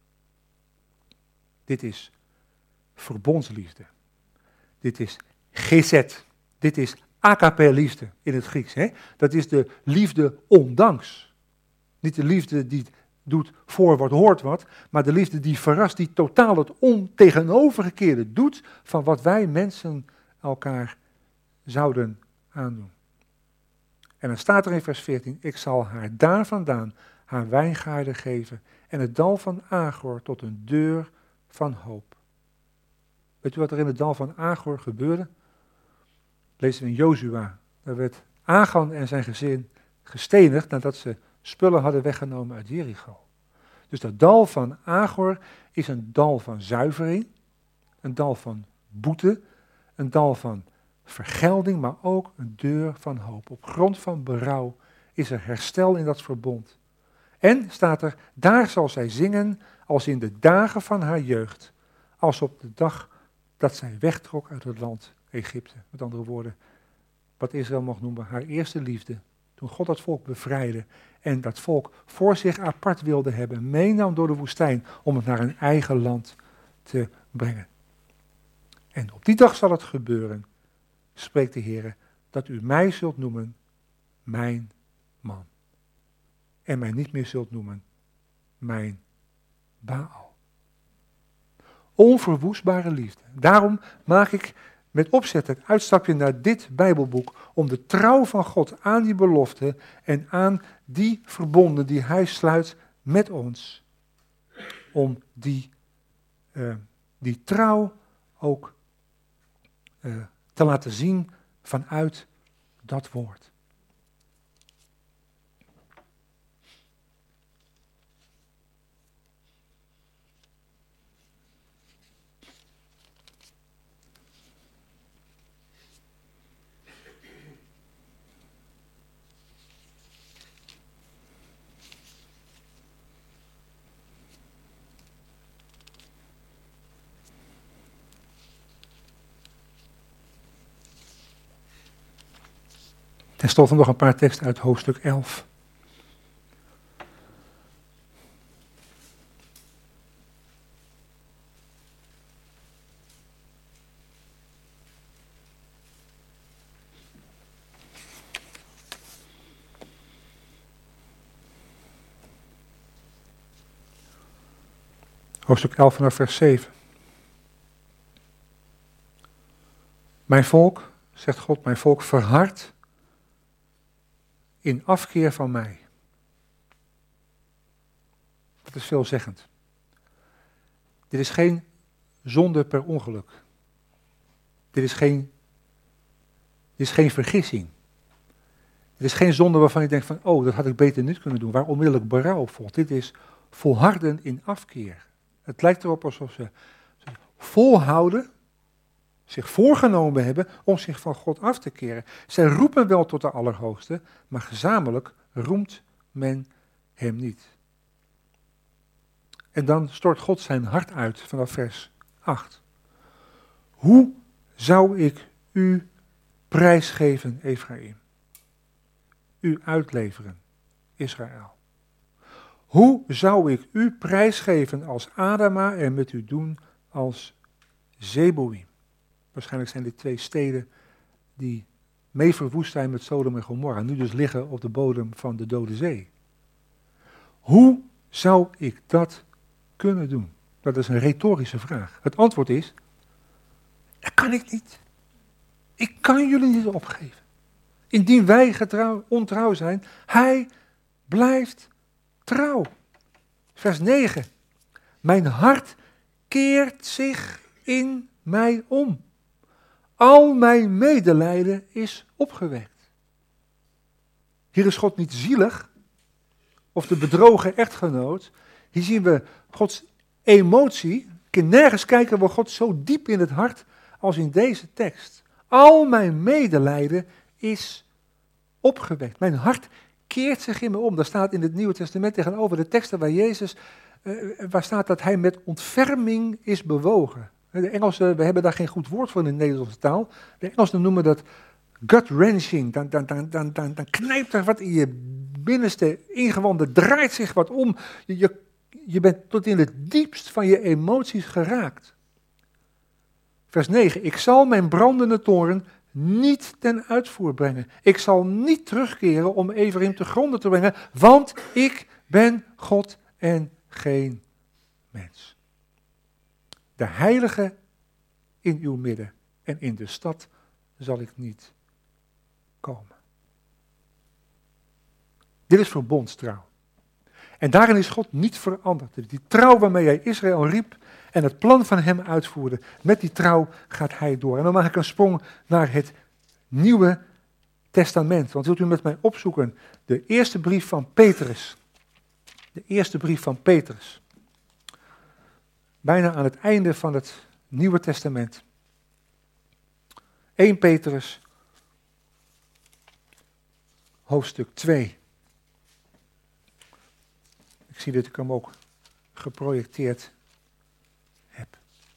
Dit is verbondsliefde. Dit is gezet. Dit is agape-liefde in het Grieks. Hè? Dat is de liefde ondanks. Niet de liefde die doet voor wat hoort wat, maar de liefde die verrast, die totaal het ontegenovergekeerde doet van wat wij mensen elkaar zouden aandoen. En dan staat er in vers 14, ik zal haar daar vandaan haar wijngaarden geven en het dal van Agor tot een deur van hoop. Weet u wat er in het dal van Agor gebeurde? Lezen we in Jozua. Daar werd Achan en zijn gezin gestenigd nadat ze spullen hadden weggenomen uit Jericho. Dus dat dal van Agor is een dal van zuivering, een dal van boete, een dal van vergelding, maar ook een deur van hoop. Op grond van berouw is er herstel in dat verbond. En staat er, daar zal zij zingen als in de dagen van haar jeugd, als op de dag dat zij wegtrok uit het land Egypte. Met andere woorden, wat Israël mag noemen haar eerste liefde. Toen God dat volk bevrijdde en dat volk voor zich apart wilde hebben, meenam door de woestijn om het naar een eigen land te brengen. En op die dag zal het gebeuren, spreekt de Heer, dat u mij zult noemen mijn man. En mij niet meer zult noemen mijn Baal. Onverwoestbare liefde. Daarom maak ik met opzet het uitstapje naar dit Bijbelboek om de trouw van God aan die belofte en aan die verbonden die hij sluit met ons, om die trouw ook te laten zien vanuit dat woord. Ten slotte nog een paar teksten uit hoofdstuk 11. Hoofdstuk 11 vanaf vers 7. Mijn volk, zegt God, mijn volk verhardt in afkeer van mij. Dat is veelzeggend. Dit is geen zonde per ongeluk. Dit is geen vergissing. Dit is geen zonde waarvan je denkt van, oh, dat had ik beter niet kunnen doen, waar onmiddellijk berouw op volgt. Dit is volharden in afkeer. Het lijkt erop alsof ze volhouden, zich voorgenomen hebben om zich van God af te keren. Zij roepen wel tot de Allerhoogste, maar gezamenlijk roemt men hem niet. En dan stort God zijn hart uit vanaf vers 8. Hoe zou ik u prijsgeven, Efraïm? U uitleveren, Israël. Hoe zou ik u prijsgeven als Adama en met u doen als Zeboïm? Waarschijnlijk zijn dit 2 steden die mee verwoest zijn met Sodom en Gomorra, nu dus liggen op de bodem van de Dode Zee. Hoe zou ik dat kunnen doen? Dat is een retorische vraag. Het antwoord is, dat kan ik niet. Ik kan jullie niet opgeven. Indien wij ontrouw zijn, hij blijft trouw. Vers 9. Mijn hart keert zich in mij om. Al mijn medelijden is opgewekt. Hier is God niet zielig, of de bedrogen echtgenoot. Hier zien we Gods emotie. Je kunt nergens kijken waar God zo diep in het hart als in deze tekst. Al mijn medelijden is opgewekt. Mijn hart keert zich in me om. Daar staat in het Nieuwe Testament tegenover de teksten waar Jezus, waar staat dat hij met ontferming is bewogen. De Engelsen, we hebben daar geen goed woord voor in de Nederlandse taal. De Engelsen noemen dat gut-wrenching. Dan knijpt er wat in je binnenste ingewanden, draait zich wat om. Je bent tot in het diepst van je emoties geraakt. Vers 9. Ik zal mijn brandende toorn niet ten uitvoer brengen. Ik zal niet terugkeren om Efraïm te gronden te brengen, want ik ben God en geen mens. De heilige in uw midden en in de stad zal ik niet komen. Dit is verbondstrouw. En daarin is God niet veranderd. Die trouw waarmee hij Israël riep en het plan van hem uitvoerde, met die trouw gaat hij door. En dan maak ik een sprong naar het Nieuwe Testament. Want wilt u met mij opzoeken de eerste brief van Petrus. De eerste brief van Petrus. Bijna aan het einde van het Nieuwe Testament. 1 Petrus, hoofdstuk 2. Ik zie dat ik hem ook geprojecteerd heb.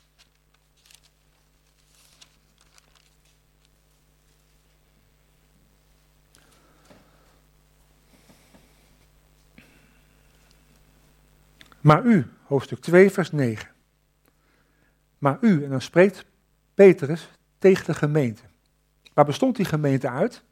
Maar u, hoofdstuk 2, vers 9. Maar u, en dan spreekt Petrus tegen de gemeente. Waar bestond die gemeente uit?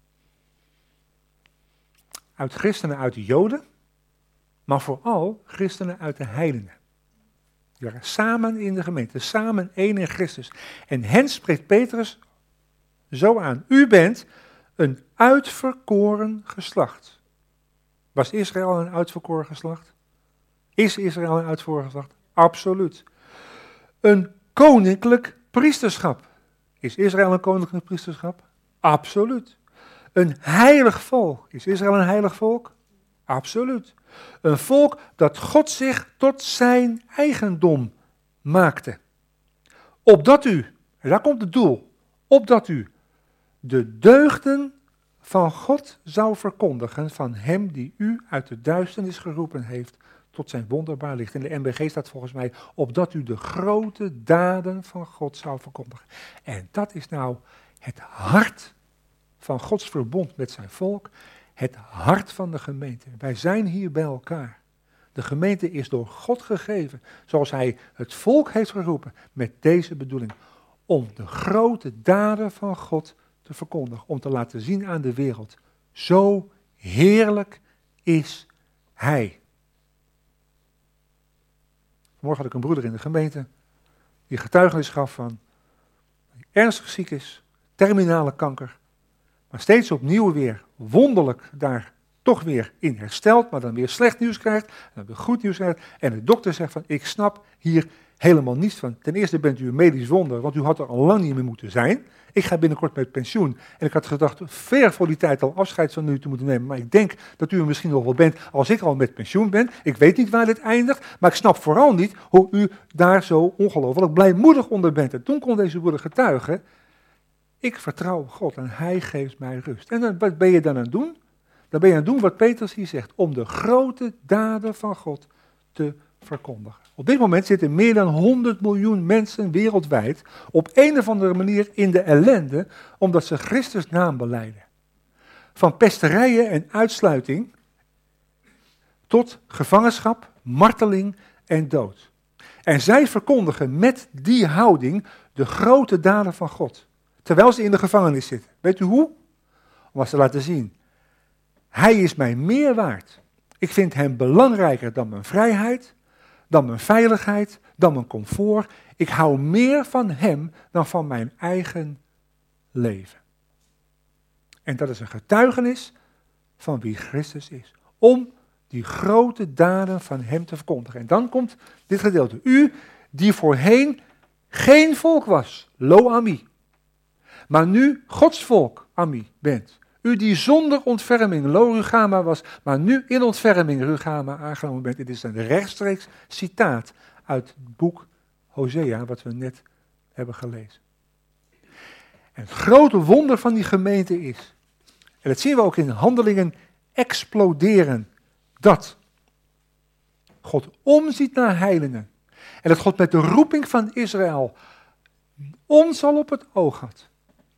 Uit christenen uit de Joden, maar vooral christenen uit de heidenen. Die waren samen in de gemeente, samen één in Christus. En hen spreekt Petrus zo aan. U bent een uitverkoren geslacht. Was Israël een uitverkoren geslacht? Is Israël een uitverkoren geslacht? Absoluut. Een koninklijk priesterschap. Is Israël een koninklijk priesterschap? Absoluut. Een heilig volk. Is Israël een heilig volk? Absoluut. Een volk dat God zich tot zijn eigendom maakte. Opdat u, en daar komt het doel, opdat u de deugden van God zou verkondigen, van hem die u uit de duisternis geroepen heeft tot zijn wonderbaar licht. In de MBG staat volgens mij, opdat u de grote daden van God zou verkondigen. En dat is nou het hart van Gods verbond met zijn volk, het hart van de gemeente. Wij zijn hier bij elkaar. De gemeente is door God gegeven, zoals hij het volk heeft geroepen, met deze bedoeling. Om de grote daden van God te verkondigen, om te laten zien aan de wereld. Zo heerlijk is hij. Vanmorgen had ik een broeder in de gemeente, die getuigenis gaf van, die ernstig ziek is, terminale kanker, maar steeds opnieuw weer wonderlijk daar toch weer in herstelt, maar dan weer slecht nieuws krijgt, en dan weer goed nieuws krijgt. En de dokter zegt van, ik snap hier helemaal niets van. Ten eerste bent u een medisch wonder, want u had er al lang niet meer moeten zijn. Ik ga binnenkort met pensioen. En ik had gedacht, ver voor die tijd al afscheid van u te moeten nemen. Maar ik denk dat u er misschien nog wel bent als ik al met pensioen ben. Ik weet niet waar dit eindigt, maar ik snap vooral niet hoe u daar zo ongelooflijk blijmoedig onder bent. En toen kon deze broeder getuigen, ik vertrouw op God en hij geeft mij rust. En dan, wat ben je dan aan het doen? Dan ben je aan het doen wat Petrus hier zegt, om de grote daden van God te verkondigen. Op dit moment zitten meer dan 100 miljoen mensen wereldwijd op een of andere manier in de ellende, omdat ze Christus naam belijden. Van pesterijen en uitsluiting tot gevangenschap, marteling en dood. En zij verkondigen met die houding de grote daden van God, terwijl ze in de gevangenis zitten. Weet u hoe? Om ze laten zien, hij is mij meer waard. Ik vind hem belangrijker dan mijn vrijheid, dan mijn veiligheid, dan mijn comfort. Ik hou meer van hem dan van mijn eigen leven. En dat is een getuigenis van wie Christus is. Om die grote daden van hem te verkondigen. En dan komt dit gedeelte. U die voorheen geen volk was, lo ami. Maar nu Gods volk, ami, bent. U die zonder ontferming, lo rugama was, maar nu in ontferming, rugama, aangenomen bent. Dit is een rechtstreeks citaat uit het boek Hosea, wat we net hebben gelezen. En het grote wonder van die gemeente is, en dat zien we ook in Handelingen exploderen, dat God omziet naar heidenen. En dat God met de roeping van Israël ons al op het oog had.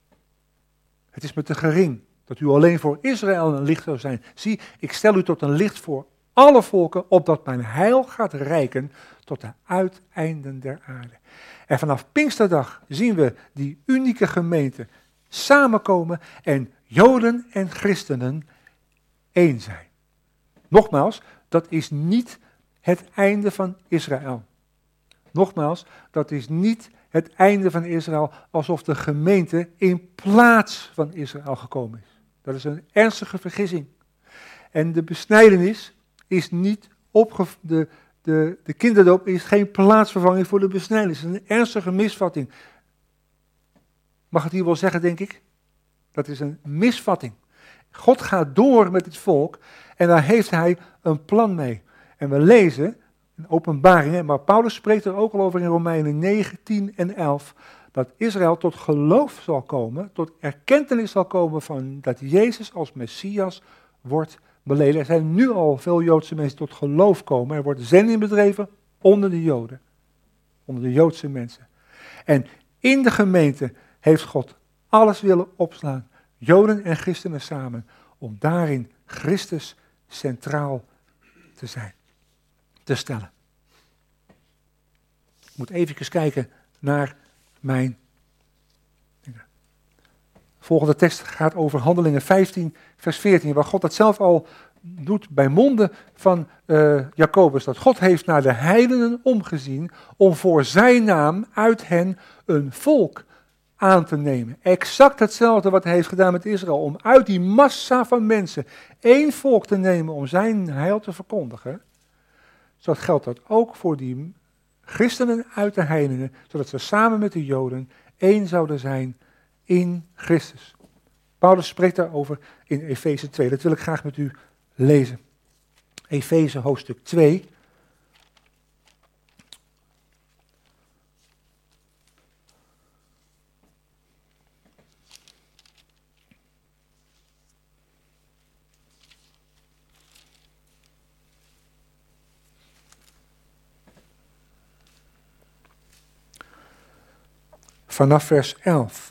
Het is me te gering dat u alleen voor Israël een licht zou zijn. Zie, ik stel u tot een licht voor alle volken, opdat mijn heil gaat reiken tot de uiteinden der aarde. En vanaf Pinksterdag zien we die unieke gemeente samenkomen en Joden en christenen één zijn. Nogmaals, dat is niet het einde van Israël. Nogmaals, dat is niet het einde van Israël alsof de gemeente in plaats van Israël gekomen is. Dat is een ernstige vergissing. En de besnijdenis is niet de kinderdoop is geen plaatsvervanging voor de besnijdenis. Dat is een ernstige misvatting. Mag het hier wel zeggen, denk ik? Dat is een misvatting. God gaat door met het volk en daar heeft hij een plan mee. En we lezen in Openbaringen, maar Paulus spreekt er ook al over in Romeinen 9, 10 en 11, dat Israël tot geloof zal komen, tot erkentenis zal komen van dat Jezus als Messias wordt beleden. Er zijn nu al veel Joodse mensen tot geloof komen. Er wordt zending bedreven onder de Joden, onder de Joodse mensen. En in de gemeente heeft God alles willen opslaan, Joden en christenen samen, om daarin Christus centraal te zijn, te stellen. Ik moet even kijken naar mijn... De volgende tekst gaat over Handelingen 15, vers 14, waar God dat zelf al doet bij monden van Jacobus. Dat God heeft naar de heidenen omgezien om voor zijn naam uit hen een volk aan te nemen. Exact hetzelfde wat hij heeft gedaan met Israël, om uit die massa van mensen één volk te nemen om zijn heil te verkondigen. Zo geldt dat ook voor die christenen uit de heidenen, zodat ze samen met de Joden één zouden zijn in Christus. Paulus spreekt daarover in Efeze 2. Dat wil ik graag met u lezen. Efeze hoofdstuk 2. Vanaf vers 11.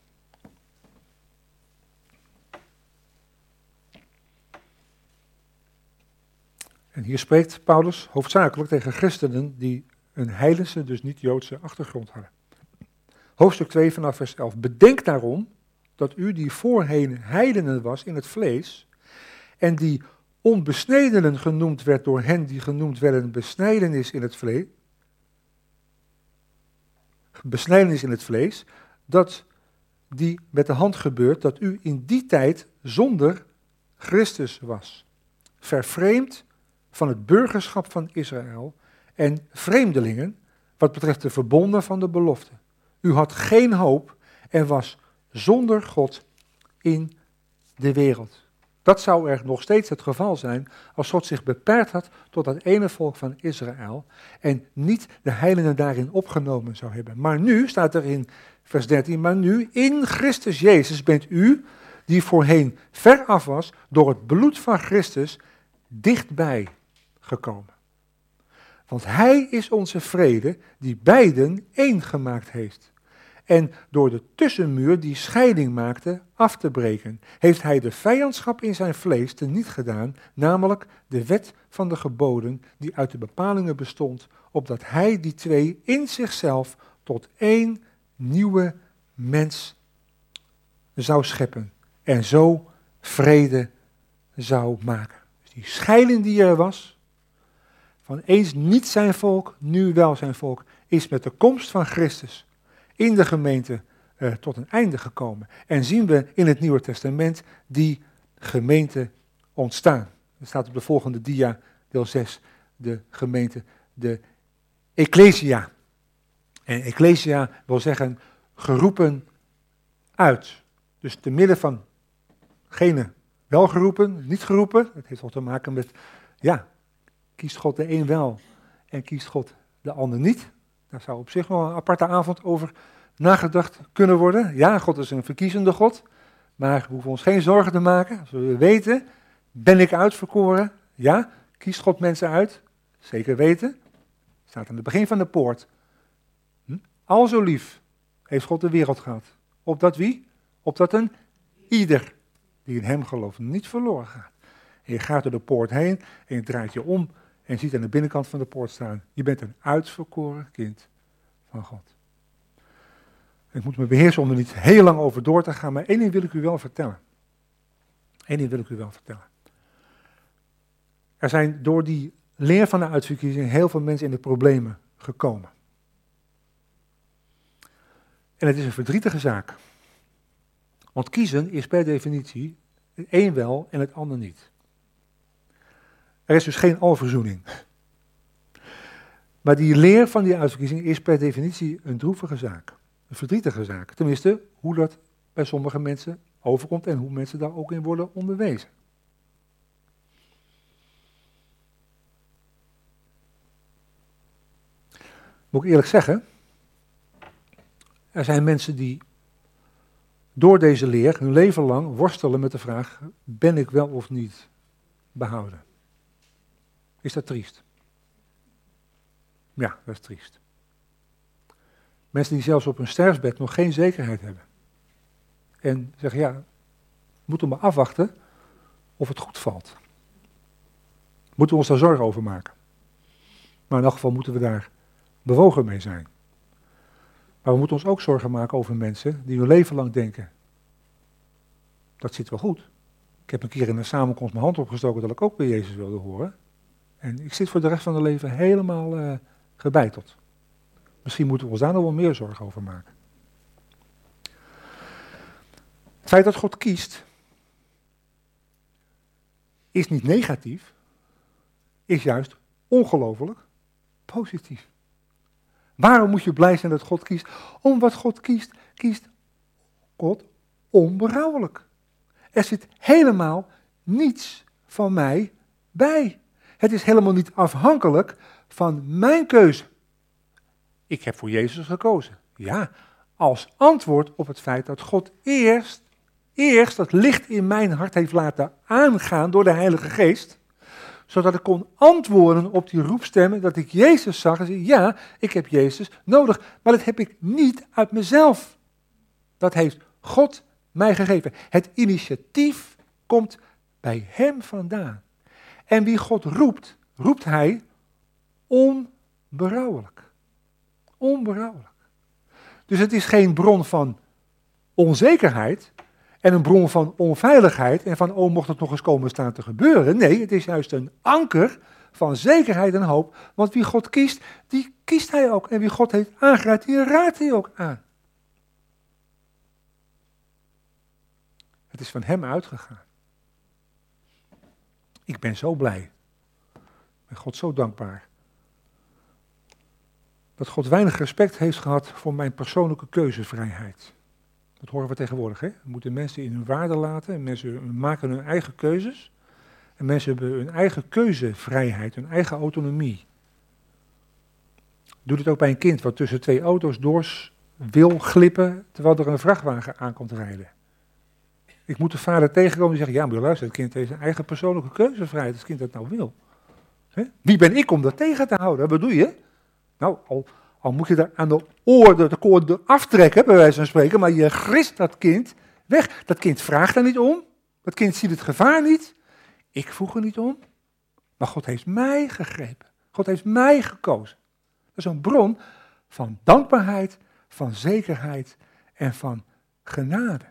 En hier spreekt Paulus hoofdzakelijk tegen christenen die een heidense, dus niet Joodse achtergrond hadden. Hoofdstuk 2 vanaf vers 11. Bedenk daarom dat u die voorheen heidenen was in het vlees en die onbesnedenen genoemd werd door hen die genoemd werden besnijdenis in het vlees, besnijdenis in het vlees, dat die met de hand gebeurt, dat u in die tijd zonder Christus was, vervreemd van het burgerschap van Israël en vreemdelingen wat betreft de verbonden van de belofte. U had geen hoop en was zonder God in de wereld. Dat zou er nog steeds het geval zijn als God zich beperkt had tot dat ene volk van Israël en niet de heidenen daarin opgenomen zou hebben. Maar nu, staat er in vers 13, maar nu in Christus Jezus bent u, die voorheen ver af was, door het bloed van Christus dichtbij gekomen. Want hij is onze vrede, die beiden één gemaakt heeft. En door de tussenmuur die scheiding maakte af te breken, heeft hij de vijandschap in zijn vlees teniet gedaan, namelijk de wet van de geboden die uit de bepalingen bestond, opdat hij die twee in zichzelf tot één nieuwe mens zou scheppen en zo vrede zou maken. Dus die scheiding die er was, van eens niet zijn volk, nu wel zijn volk, is met de komst van Christus in de gemeente tot een einde gekomen. En zien we in het Nieuwe Testament die gemeente ontstaan. Er staat op de volgende dia, deel 6, de gemeente, de Ecclesia. En Ecclesia wil zeggen geroepen uit. Dus te midden van gene wel geroepen, niet geroepen. Het heeft al te maken met, ja, kiest God de een wel en kiest God de ander niet. Daar zou op zich wel een aparte avond over nagedacht kunnen worden. Ja, God is een verkiezende God, maar we hoeven ons geen zorgen te maken. Als we weten, ben ik uitverkoren? Ja, kiest God mensen uit? Zeker weten. Staat aan het begin van de poort. Al zo lief heeft God de wereld gehad. Opdat wie? Opdat een ieder die in hem gelooft niet verloren gaat. En je gaat door de poort heen en je draait je om en je ziet aan de binnenkant van de poort staan. Je bent een uitverkoren kind van God. Ik moet me beheersen om er niet heel lang over door te gaan, maar één ding wil ik u wel vertellen. Er zijn door die leer van de uitverkiezing heel veel mensen in de problemen gekomen. En het is een verdrietige zaak. Want kiezen is per definitie het een wel en het ander niet. Er is dus geen alverzoening. Maar die leer van die uitverkiezing is per definitie een droevige zaak. Een verdrietige zaak. Tenminste, hoe dat bij sommige mensen overkomt en hoe mensen daar ook in worden onderwezen. Moet ik eerlijk zeggen, er zijn mensen die door deze leer hun leven lang worstelen met de vraag, ben ik wel of niet behouden? Is dat triest? Ja, dat is triest. Mensen die zelfs op hun sterfbed nog geen zekerheid hebben. En zeggen, ja, we moeten maar afwachten of het goed valt. Moeten we ons daar zorgen over maken. Maar in elk geval moeten we daar bewogen mee zijn. Maar we moeten ons ook zorgen maken over mensen die hun leven lang denken, dat zit wel goed. Ik heb een keer in een samenkomst mijn hand opgestoken dat ik ook bij Jezus wilde horen. En ik zit voor de rest van mijn leven helemaal gebeiteld. Misschien moeten we ons daar nog wel meer zorgen over maken. Het feit dat God kiest, is niet negatief, is juist ongelooflijk positief. Waarom moet je blij zijn dat God kiest? Omdat God kiest God onberouwelijk. Er zit helemaal niets van mij bij. Het is helemaal niet afhankelijk van mijn keuze. Ik heb voor Jezus gekozen. Ja, als antwoord op het feit dat God eerst dat licht in mijn hart heeft laten aangaan door de Heilige Geest, zodat ik kon antwoorden op die roepstemmen, dat ik Jezus zag en zei, ja, ik heb Jezus nodig, maar dat heb ik niet uit mezelf. Dat heeft God mij gegeven. Het initiatief komt bij hem vandaan. En wie God roept, roept hij onberouwelijk. Onberouwelijk. Dus het is geen bron van onzekerheid en een bron van onveiligheid en van, oh, mocht het nog eens komen staan te gebeuren. Nee, het is juist een anker van zekerheid en hoop, want wie God kiest, die kiest hij ook. En wie God heeft aangeraad, die raadt hij ook aan. Het is van hem uitgegaan. Ik ben zo blij. Ik ben God zo dankbaar. Dat God weinig respect heeft gehad voor mijn persoonlijke keuzevrijheid. Dat horen we tegenwoordig, hè? We moeten mensen in hun waarde laten en mensen maken hun eigen keuzes. En mensen hebben hun eigen keuzevrijheid, hun eigen autonomie. Doe dit ook bij een kind wat tussen twee auto's door wil glippen terwijl er een vrachtwagen aankomt rijden. Ik moet de vader tegenkomen en zeggen, ja, maar luister, het kind heeft zijn eigen persoonlijke keuzevrijheid, als het kind dat nou wil. Wie ben ik om dat tegen te houden? Wat doe je? Nou, al moet je daar aan de koord aftrekken, bij wijze van spreken, maar je grist dat kind weg. Dat kind vraagt daar niet om. Dat kind ziet het gevaar niet. Ik vroeg er niet om. Maar God heeft mij gegrepen. God heeft mij gekozen. Dat is een bron van dankbaarheid, van zekerheid en van genade.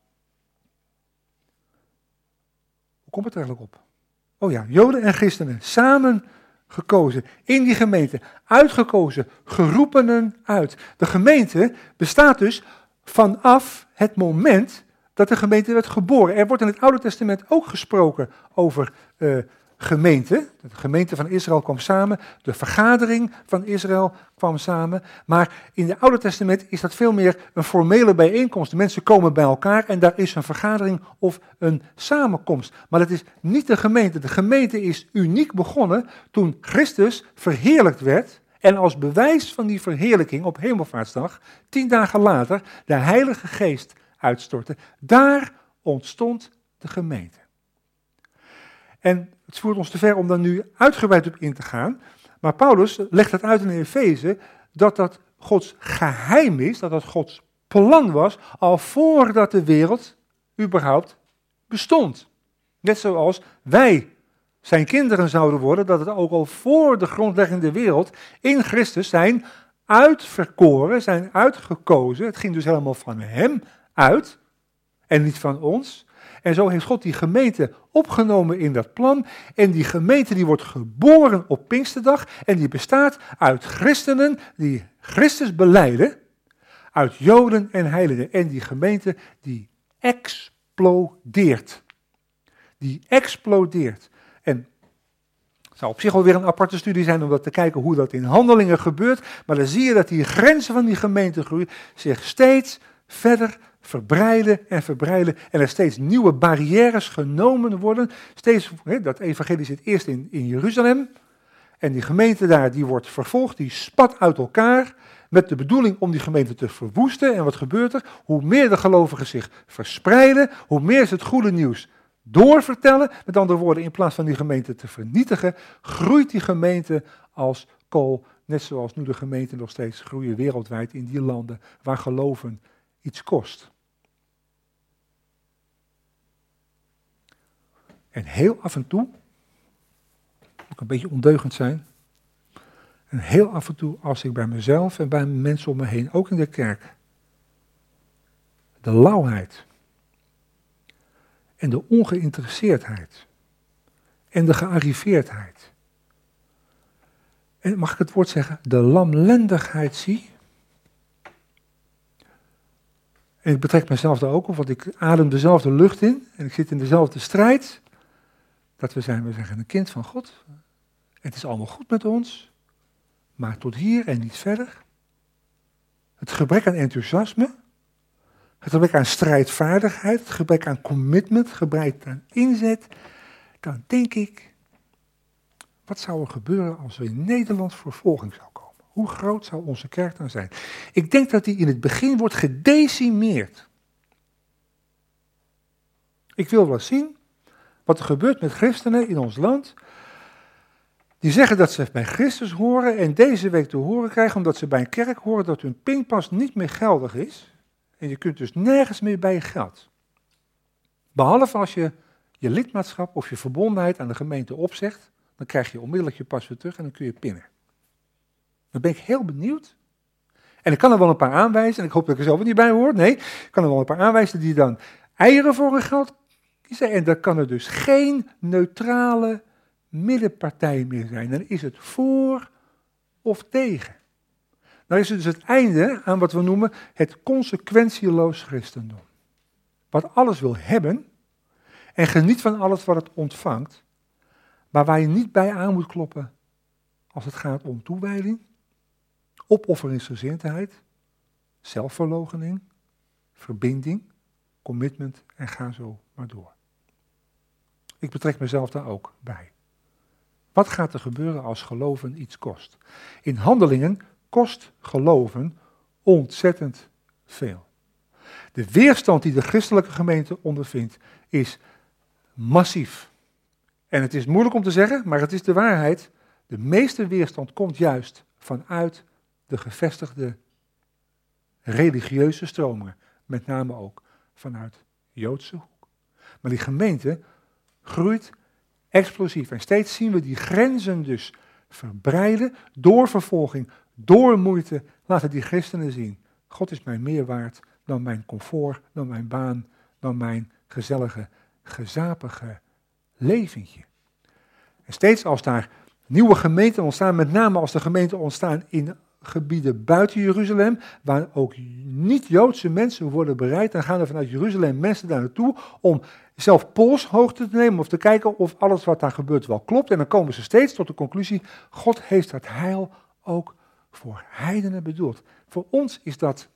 Hoe komt het eigenlijk op? Oh ja, Joden en christenen, samen gekozen, in die gemeente, uitgekozen, geroepenen uit. De gemeente bestaat dus vanaf het moment dat de gemeente werd geboren. Er wordt in het Oude Testament ook gesproken over gemeente. De gemeente van Israël kwam samen, de vergadering van Israël kwam samen. Maar in het Oude Testament is dat veel meer een formele bijeenkomst. De mensen komen bij elkaar en daar is een vergadering of een samenkomst. Maar dat is niet de gemeente. De gemeente is uniek begonnen toen Christus verheerlijkt werd. En als bewijs van die verheerlijking op Hemelvaartsdag, 10 dagen later, de Heilige Geest uitstortte. Daar ontstond de gemeente. En het voert ons te ver om daar nu uitgebreid op in te gaan. Maar Paulus legt het uit in Efeze dat dat Gods geheim is, dat dat Gods plan was, al voordat de wereld überhaupt bestond. Net zoals wij zijn kinderen zouden worden, dat het ook al voor de grondleggende wereld in Christus zijn uitverkoren, zijn uitgekozen. Het ging dus helemaal van hem uit en niet van ons. En zo heeft God die gemeente opgenomen in dat plan. En die gemeente die wordt geboren op Pinksterdag. En die bestaat uit christenen die Christus belijden. Uit Joden en heiligen. En die gemeente die explodeert. Die explodeert. En het zou op zich alweer een aparte studie zijn om dat te kijken hoe dat in handelingen gebeurt. Maar dan zie je dat die grenzen van die gemeentegroei zich steeds verder verbreiden en er steeds nieuwe barrières genomen worden. Dat evangelie zit eerst in Jeruzalem en die gemeente daar die wordt vervolgd, die spat uit elkaar met de bedoeling om die gemeente te verwoesten. En wat gebeurt er? Hoe meer de gelovigen zich verspreiden, hoe meer ze het goede nieuws doorvertellen. Met andere woorden, in plaats van die gemeente te vernietigen, groeit die gemeente als kool, net zoals nu de gemeenten nog steeds groeien wereldwijd in die landen waar geloven iets kost. En heel af en toe, ook een beetje ondeugend zijn, en heel af en toe als ik bij mezelf en bij mensen om me heen, ook in de kerk, de lauwheid en de ongeïnteresseerdheid en de gearriveerdheid, en mag ik het woord zeggen, de lamlendigheid zie. En ik betrek mezelf daar ook op, want ik adem dezelfde lucht in en ik zit in dezelfde strijd. Dat we zeggen een kind van God. Het is allemaal goed met ons, maar tot hier en niet verder. Het gebrek aan enthousiasme, het gebrek aan strijdvaardigheid, het gebrek aan commitment, het gebrek aan inzet. Dan denk ik, wat zou er gebeuren als er in Nederland vervolging zou komen? Hoe groot zou onze kerk dan zijn? Ik denk dat die in het begin wordt gedecimeerd. Ik wil wel zien wat er gebeurt met christenen in ons land. Die zeggen dat ze bij Christus horen en deze week te horen krijgen, omdat ze bij een kerk horen dat hun pinpas niet meer geldig is. En je kunt dus nergens meer bij je geld. Behalve als je je lidmaatschap of je verbondenheid aan de gemeente opzegt, dan krijg je onmiddellijk je pas weer terug en dan kun je pinnen. Dan ben ik heel benieuwd. En ik kan er wel een paar aanwijzen, en ik hoop dat ik er zelf niet bij hoor. Nee, ik kan er wel een paar aanwijzen die dan eieren voor hun geld kiezen. En dan kan er dus geen neutrale middenpartij meer zijn. Dan is het voor of tegen. Dan is het dus het einde aan wat we noemen het consequentieloos christendom. Wat alles wil hebben en geniet van alles wat het ontvangt, maar waar je niet bij aan moet kloppen als het gaat om toewijding, opofferingsgezindheid, zelfverloochening, verbinding, commitment en ga zo maar door. Ik betrek mezelf daar ook bij. Wat gaat er gebeuren als geloven iets kost? In Handelingen kost geloven ontzettend veel. De weerstand die de christelijke gemeente ondervindt is massief. En het is moeilijk om te zeggen, maar het is de waarheid. De meeste weerstand komt juist vanuit de gevestigde religieuze stromingen. Met name ook vanuit Joodse hoek. Maar die gemeente groeit explosief. En steeds zien we die grenzen dus verbreiden door vervolging, door moeite. Laten die christenen zien. God is mij meer waard dan mijn comfort, dan mijn baan, dan mijn gezellige, gezapige leventje. En steeds als daar nieuwe gemeenten ontstaan, met name als de gemeenten ontstaan in gebieden buiten Jeruzalem, waar ook niet-Joodse mensen worden bereid, dan gaan er vanuit Jeruzalem mensen daar naartoe om zelf polshoogte te nemen of te kijken of alles wat daar gebeurt wel klopt. En dan komen ze steeds tot de conclusie, God heeft dat heil ook voor heidenen bedoeld. Voor ons is dat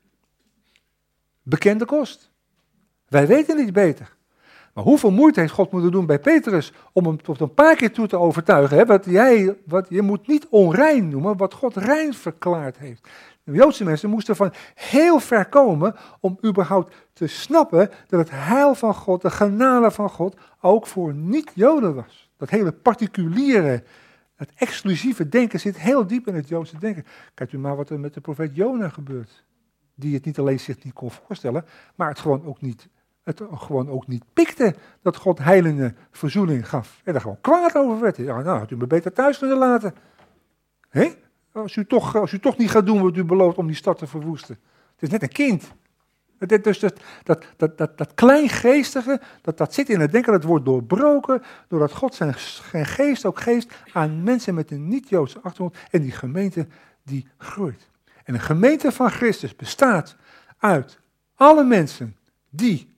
bekende kost. Wij weten niet beter. Maar hoeveel moeite heeft God moeten doen bij Petrus om hem tot een paar keer toe te overtuigen. Hè? Je moet niet onrein noemen wat God rein verklaard heeft. De Joodse mensen moesten van heel ver komen om überhaupt te snappen dat het heil van God, de genade van God, ook voor niet-Joden was. Dat hele particuliere, het exclusieve denken zit heel diep in het Joodse denken. Kijkt u maar wat er met de profeet Jona gebeurt. Die het niet alleen zich niet kon voorstellen, maar het gewoon ook niet pikte dat God heilende verzoening gaf. En daar gewoon kwaad over werd. Ja, nou, had u me beter thuis kunnen laten. Hé? Als u toch niet gaat doen wat u belooft om die stad te verwoesten. Het is net een kind. Dus dat kleingeestige, dat zit in het denken, dat wordt doorbroken doordat God zijn geest ook geeft aan mensen met een niet-Joodse achtergrond. En die gemeente die groeit. En een gemeente van Christus bestaat uit alle mensen die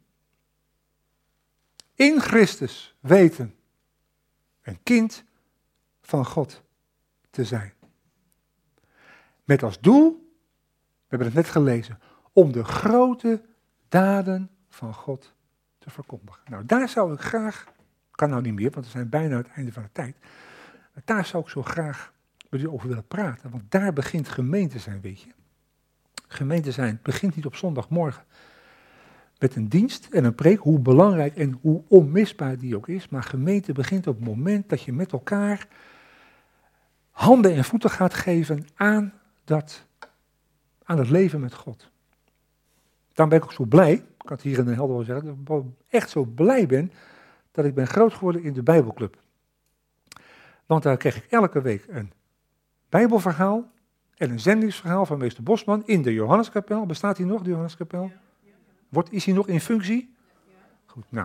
in Christus weten een kind van God te zijn. Met als doel, we hebben het net gelezen, om de grote daden van God te verkondigen. Nou, daar zou ik graag, kan nou niet meer, want we zijn bijna aan het einde van de tijd, maar daar zou ik zo graag met u over willen praten, want daar begint gemeente zijn, weet je. Gemeente zijn begint niet op zondagmorgen met een dienst en een preek, hoe belangrijk en hoe onmisbaar die ook is, maar gemeente begint op het moment dat je met elkaar handen en voeten gaat geven aan het leven met God. Daarom ben ik ook zo blij, ik kan het hier in Den Helder wel zeggen, dat ik echt zo blij ben dat ik ben groot geworden in de Bijbelclub. Want daar kreeg ik elke week een Bijbelverhaal en een zendingsverhaal van meester Bosman in de Johanneskapel. Bestaat die nog, de Johanneskapel? Is hij nog in functie? Goed, nou.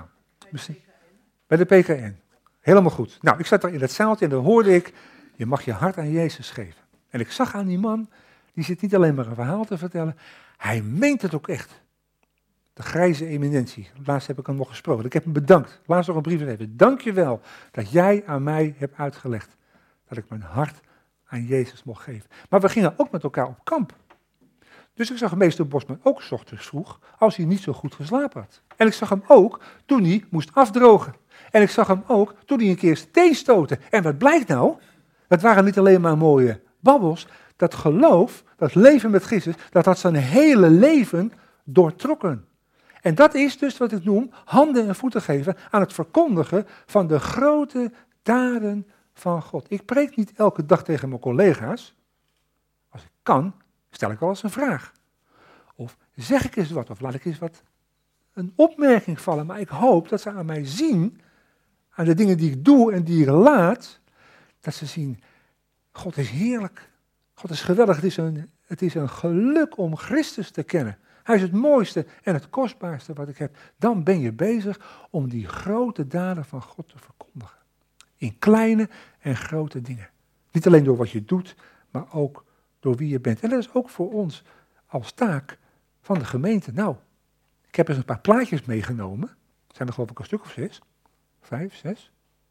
Bij de PKN. Helemaal goed. Nou, ik zat daar in dat zaaltje en dan hoorde ik, je mag je hart aan Jezus geven. En ik zag aan die man, die zit niet alleen maar een verhaal te vertellen, hij meent het ook echt. De grijze eminentie. Laatst heb ik hem nog gesproken. Ik heb hem bedankt. Laatst nog een brief geschreven. Dank je wel dat jij aan mij hebt uitgelegd dat ik mijn hart aan Jezus mocht geven. Maar we gingen ook met elkaar op kamp. Dus ik zag meester Bosman ook 's ochtends vroeg, als hij niet zo goed geslapen had. En ik zag hem ook toen hij moest afdrogen. En ik zag hem ook toen hij een keer zijn teen stootte. En wat blijkt nou? Het waren niet alleen maar mooie babbels. Dat geloof, dat leven met Christus, dat had zijn hele leven doortrokken. En dat is dus wat ik noem, handen en voeten geven aan het verkondigen van de grote daden van God. Ik preek niet elke dag tegen mijn collega's. Als ik kan, stel ik wel eens een vraag. Of zeg ik eens wat, of laat ik eens een opmerking vallen. Maar ik hoop dat ze aan mij zien, aan de dingen die ik doe en die ik laat, dat ze zien, God is heerlijk. God is geweldig. Het is een geluk om Christus te kennen. Hij is het mooiste en het kostbaarste wat ik heb. Dan ben je bezig om die grote daden van God te verkondigen. In kleine en grote dingen. Niet alleen door wat je doet, maar ook door wie je bent. En dat is ook voor ons als taak van de gemeente. Nou, ik heb eens een paar plaatjes meegenomen. Het zijn er geloof ik een stuk of 6. 5, 6.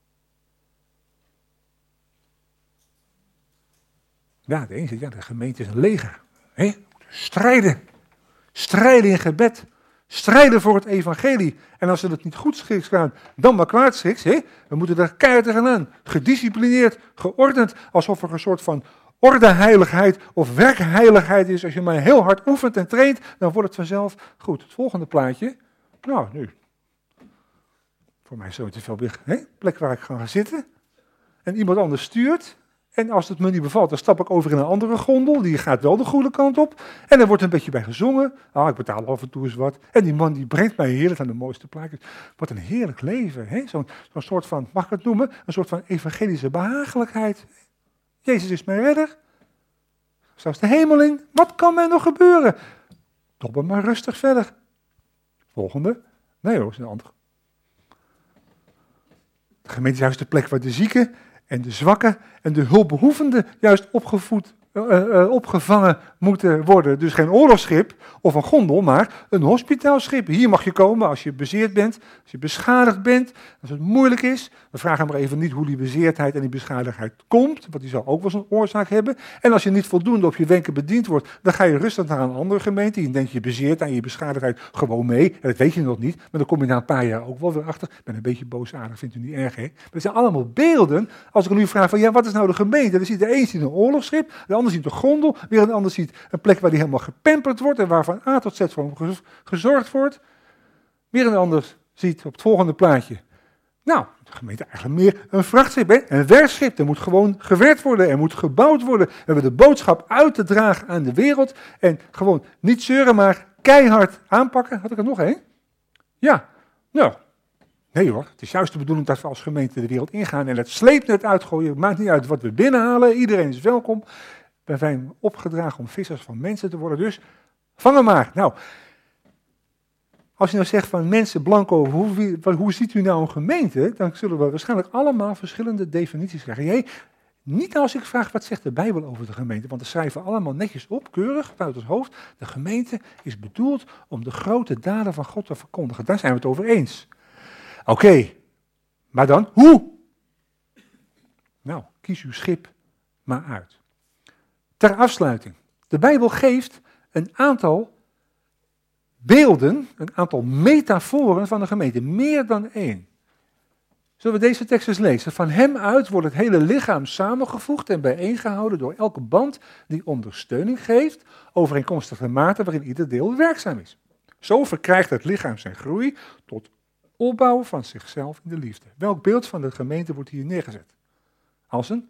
Ja, de gemeente is een leger. Hè? Strijden. Strijden in gebed. Strijden voor het evangelie. En als ze het niet goed schiks gaan, dan maar kwaad schiks. We moeten er keihard tegenaan. Gedisciplineerd, geordend. Alsof er een soort van ordeheiligheid of werkheiligheid is. Als je maar heel hard oefent en traint, dan wordt het vanzelf goed. Het volgende plaatje. Nou, nu. Voor mij is zo te veel plek waar ik ga zitten. En iemand anders stuurt. En als het me niet bevalt, dan stap ik over in een andere gondel. Die gaat wel de goede kant op. En er wordt een beetje bij gezongen. Ik betaal af en toe eens wat. En die man die brengt mij heerlijk aan de mooiste plaatjes. Wat een heerlijk leven. Hè? Zo'n soort van, mag ik het noemen? Een soort van evangelische behagelijkheid. Jezus is mijn redder. Zelfs de hemel in. Wat kan mij nog gebeuren? Dobber maar rustig verder. Volgende. Nee hoor, is een ander. De gemeente is juist de plek waar de zieken en de zwakken en de hulpbehoevenden juist opgevangen moeten worden. Dus geen oorlogsschip of een gondel, maar een hospitaalschip. Hier mag je komen als je bezeerd bent, als je beschadigd bent, als het moeilijk is. We vragen maar even niet hoe die bezeerdheid en die beschadigdheid komt, want die zal ook wel zijn oorzaak hebben. En als je niet voldoende op je wenken bediend wordt, dan ga je rustig naar een andere gemeente. Je denkt je bezeerd en je beschadigdheid gewoon mee. En dat weet je nog niet, maar dan kom je na een paar jaar ook wel weer achter. Ik ben een beetje boosaardig, vindt u niet erg, hè? Maar het zijn allemaal beelden. Als ik nu vraag van, ja, wat is nou de gemeente? Dan ziet de een een oorlogsschip, de ander ziet een gondel, weer een ander ziet een plek waar die helemaal gepamperd wordt en waar van A tot Z voor hem gezorgd wordt. Weer een ander ziet op het volgende plaatje. Nou, de gemeente eigenlijk meer een vrachtschip, hè? Een werkschip. Er moet gewoon gewerkt worden, er moet gebouwd worden. We hebben de boodschap uit te dragen aan de wereld en gewoon niet zeuren, maar keihard aanpakken. Had ik er nog één? Ja, nou. Nee hoor, het is juist de bedoeling dat we als gemeente de wereld ingaan en het sleepnet uitgooien. Het maakt niet uit wat we binnenhalen, iedereen is welkom. We zijn opgedragen om vissers van mensen te worden, dus vang hem maar. Nou, als je nou zegt van mensen blanco, hoe ziet u nou een gemeente? Dan zullen we waarschijnlijk allemaal verschillende definities krijgen. Niet als ik vraag wat zegt de Bijbel over de gemeente, want dan schrijven we allemaal netjes op, keurig, buiten het hoofd. De gemeente is bedoeld om de grote daden van God te verkondigen. Daar zijn we het over eens. Oké, maar dan hoe? Nou, kies uw schip maar uit. Ter afsluiting. De Bijbel geeft een aantal beelden, een aantal metaforen van de gemeente. Meer dan één. Zullen we deze tekst eens lezen? Van hem uit wordt het hele lichaam samengevoegd en bijeengehouden door elke band die ondersteuning geeft, overeenkomstig de mate waarin ieder deel werkzaam is. Zo verkrijgt het lichaam zijn groei tot opbouw van zichzelf in de liefde. Welk beeld van de gemeente wordt hier neergezet? Als een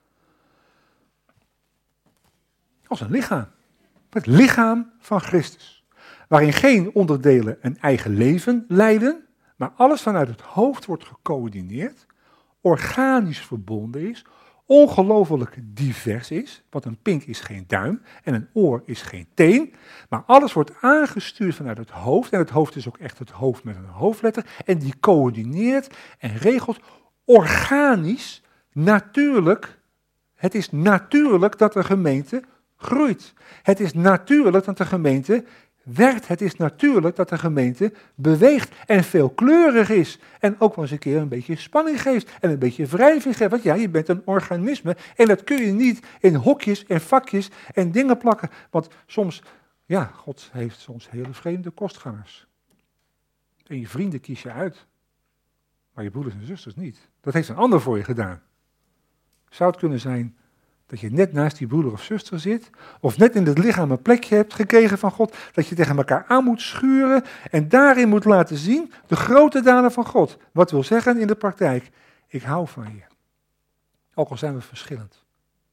lichaam. Het lichaam van Christus. Waarin geen onderdelen een eigen leven leiden, maar alles vanuit het hoofd wordt gecoördineerd, organisch verbonden is, ongelooflijk divers is, want een pink is geen duim en een oor is geen teen, maar alles wordt aangestuurd vanuit het hoofd en het hoofd is ook echt het hoofd met een hoofdletter en die coördineert en regelt organisch, natuurlijk. Het is natuurlijk dat de gemeente groeit. Het is natuurlijk dat de gemeente werkt. Het is natuurlijk dat de gemeente beweegt en veelkleurig is. En ook wel eens een keer een beetje spanning geeft en een beetje wrijving geeft. Want ja, je bent een organisme en dat kun je niet in hokjes en vakjes en dingen plakken. Want soms, ja, God heeft soms hele vreemde kostgangers. En je vrienden kies je uit, maar je broeders en zusters niet. Dat heeft een ander voor je gedaan. Zou het kunnen zijn dat je net naast die broeder of zuster zit, of net in het lichaam een plekje hebt gekregen van God, dat je tegen elkaar aan moet schuren en daarin moet laten zien de grote daden van God. Wat wil zeggen in de praktijk, ik hou van je. Ook al zijn we verschillend.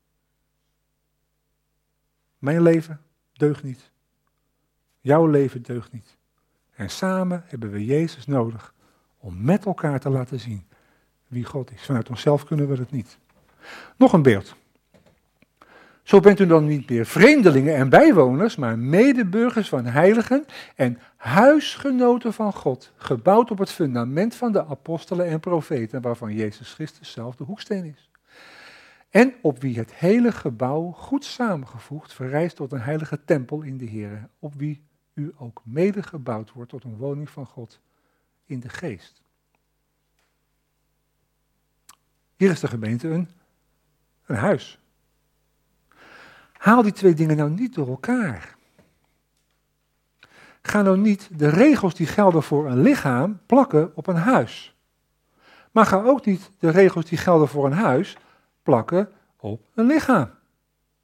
Mijn leven deugt niet. Jouw leven deugt niet. En samen hebben we Jezus nodig om met elkaar te laten zien wie God is. Vanuit onszelf kunnen we dat niet. Nog een beeld. Zo bent u dan niet meer vreemdelingen en bijwoners, maar medeburgers van heiligen en huisgenoten van God, gebouwd op het fundament van de apostelen en profeten, waarvan Jezus Christus zelf de hoeksteen is. En op wie het hele gebouw, goed samengevoegd, verrijst tot een heilige tempel in de Heer, op wie u ook mede gebouwd wordt tot een woning van God in de geest. Hier is de gemeente een huis. Haal die twee dingen nou niet door elkaar. Ga nou niet de regels die gelden voor een lichaam plakken op een huis. Maar ga ook niet de regels die gelden voor een huis plakken op een lichaam.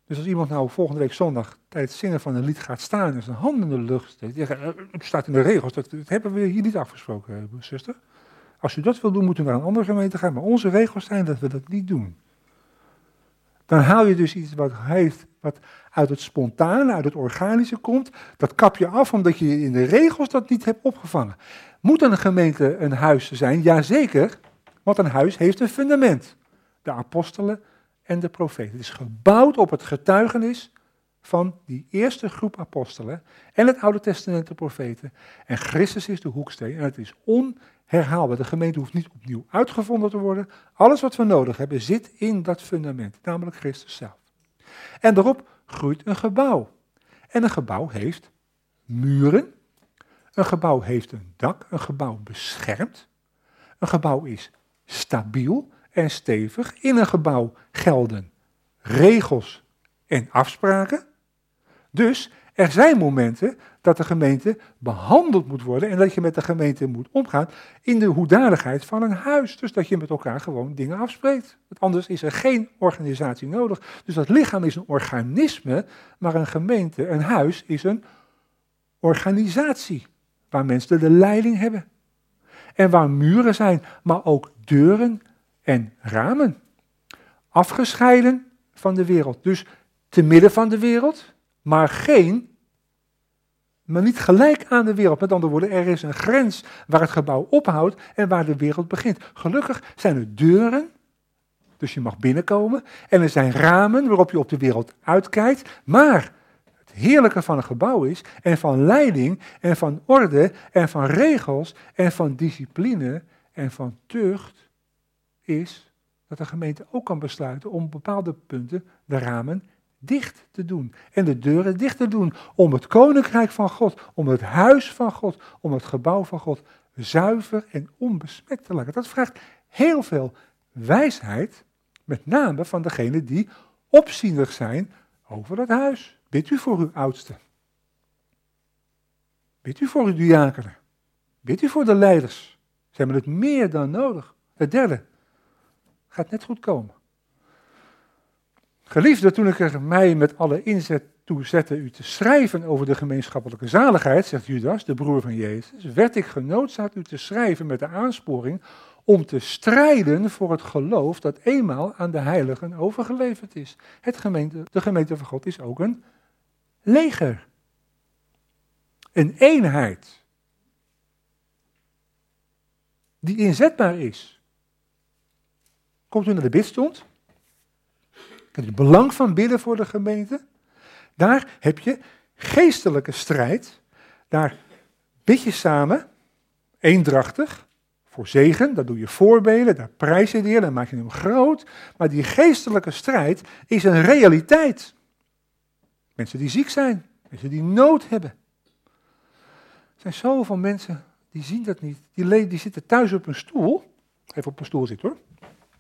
Dus als iemand nou volgende week zondag tijdens het zingen van een lied gaat staan en zijn handen in de lucht steekt, het staat in de regels, dat hebben we hier niet afgesproken, zuster. Als u dat wil doen, moet u naar een andere gemeente gaan, maar onze regels zijn dat we dat niet doen. Dan haal je dus iets wat uit het spontane, uit het organische komt, dat kap je af omdat je in de regels dat niet hebt opgevangen. Moet een gemeente een huis zijn? Jazeker, want een huis heeft een fundament. De apostelen en de profeten. Het is gebouwd op het getuigenis van die eerste groep apostelen en het Oude Testament de profeten. En Christus is de hoeksteen en het is onherhaalbaar. De gemeente hoeft niet opnieuw uitgevonden te worden. Alles wat we nodig hebben zit in dat fundament, namelijk Christus zelf. En daarop groeit een gebouw. En een gebouw heeft muren. Een gebouw heeft een dak. Een gebouw beschermt. Een gebouw is stabiel en stevig. In een gebouw gelden regels en afspraken. Dus er zijn momenten dat de gemeente behandeld moet worden en dat je met de gemeente moet omgaan in de hoedanigheid van een huis. Dus dat je met elkaar gewoon dingen afspreekt. Want anders is er geen organisatie nodig. Dus dat lichaam is een organisme, maar een gemeente, een huis, is een organisatie waar mensen de leiding hebben. En waar muren zijn, maar ook deuren en ramen. Afgescheiden van de wereld. Dus te midden van de wereld, maar niet gelijk aan de wereld. Met andere woorden, er is een grens waar het gebouw ophoudt en waar de wereld begint. Gelukkig zijn er deuren, dus je mag binnenkomen. En er zijn ramen waarop je op de wereld uitkijkt. Maar het heerlijke van een gebouw is, en van leiding, en van orde, en van regels, en van discipline, en van tucht, is dat de gemeente ook kan besluiten om op bepaalde punten de ramen dicht te doen en de deuren dicht te doen om het koninkrijk van God, om het huis van God, om het gebouw van God zuiver en onbesmet te laten. Dat vraagt heel veel wijsheid, met name van degenen die opzienig zijn over dat huis. Bidt u voor uw oudsten. Bidt u voor uw diakenen. Bidt u voor de leiders. Ze hebben het meer dan nodig. Het derde, gaat net goed komen. Geliefde, toen ik er mij met alle inzet toe zette u te schrijven over de gemeenschappelijke zaligheid, zegt Judas, de broer van Jezus, werd ik genoodzaakt u te schrijven met de aansporing om te strijden voor het geloof dat eenmaal aan de heiligen overgeleverd is. De gemeente van God is ook een leger. Een eenheid. Die inzetbaar is. Komt u naar de bidstond? Het belang van bidden voor de gemeente. Daar heb je geestelijke strijd. Daar bid je samen, eendrachtig, voor zegen. Daar doe je voorbeden, daar prijs je de Heer, dan maak je hem groot. Maar die geestelijke strijd is een realiteit. Mensen die ziek zijn, mensen die nood hebben. Er zijn zoveel mensen die zien dat niet. Die zitten thuis op een stoel. Even op een stoel zitten hoor.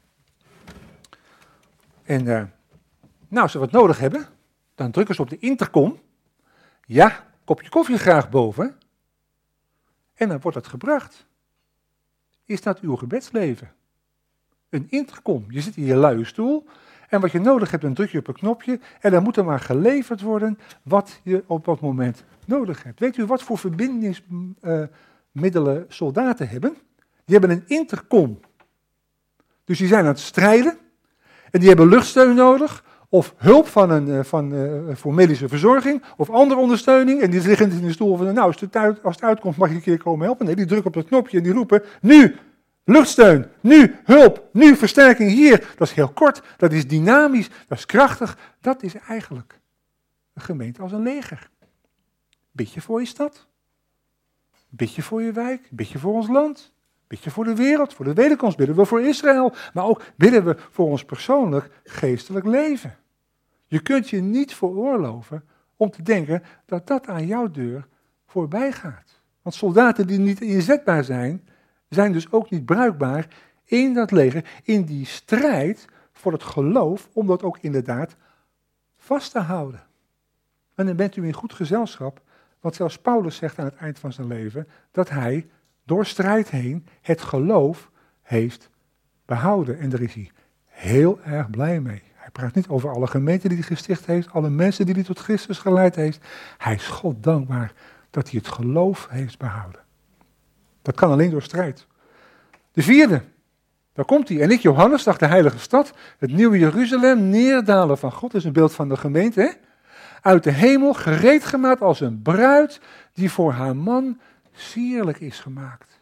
En als ze wat nodig hebben, dan drukken ze op de intercom. Ja, kopje koffie graag boven. En dan wordt het gebracht. Is dat uw gebedsleven? Een intercom. Je zit in je luie stoel. En wat je nodig hebt, dan druk je op een knopje. En dan moet er maar geleverd worden wat je op dat moment nodig hebt. Weet u wat voor verbindingsmiddelen soldaten hebben? Die hebben een intercom. Dus die zijn aan het strijden. En die hebben luchtsteun nodig. Of hulp voor medische verzorging, of andere ondersteuning. En die liggen in de stoel van, als het uitkomt mag je een keer komen helpen. Nee, die drukken op dat knopje en die roepen, nu luchtsteun, nu hulp, nu versterking hier. Dat is heel kort, dat is dynamisch, dat is krachtig. Dat is eigenlijk een gemeente als een leger. Bid je voor je stad? Bid je voor je wijk? Bid je voor ons land? Bid je voor de wereld, voor de wederkomst, bidden we voor Israël, maar ook bidden we voor ons persoonlijk geestelijk leven. Je kunt je niet veroorloven om te denken dat dat aan jouw deur voorbij gaat. Want soldaten die niet inzetbaar zijn, zijn dus ook niet bruikbaar in dat leger, in die strijd voor het geloof, om dat ook inderdaad vast te houden. En dan bent u in goed gezelschap, want zelfs Paulus zegt aan het eind van zijn leven dat hij door strijd heen het geloof heeft behouden. En daar is hij heel erg blij mee. Hij Hij praat niet over alle gemeenten die hij gesticht heeft, alle mensen die hij tot Christus geleid heeft. Hij is God dankbaar dat hij het geloof heeft behouden. Dat kan alleen door strijd. De vierde, daar komt hij. En ik, Johannes, zag de heilige stad, het nieuwe Jeruzalem, neerdalen van God. Dat is een beeld van de gemeente, hè? Uit de hemel, gereed gemaakt als een bruid die voor haar man sierlijk is gemaakt.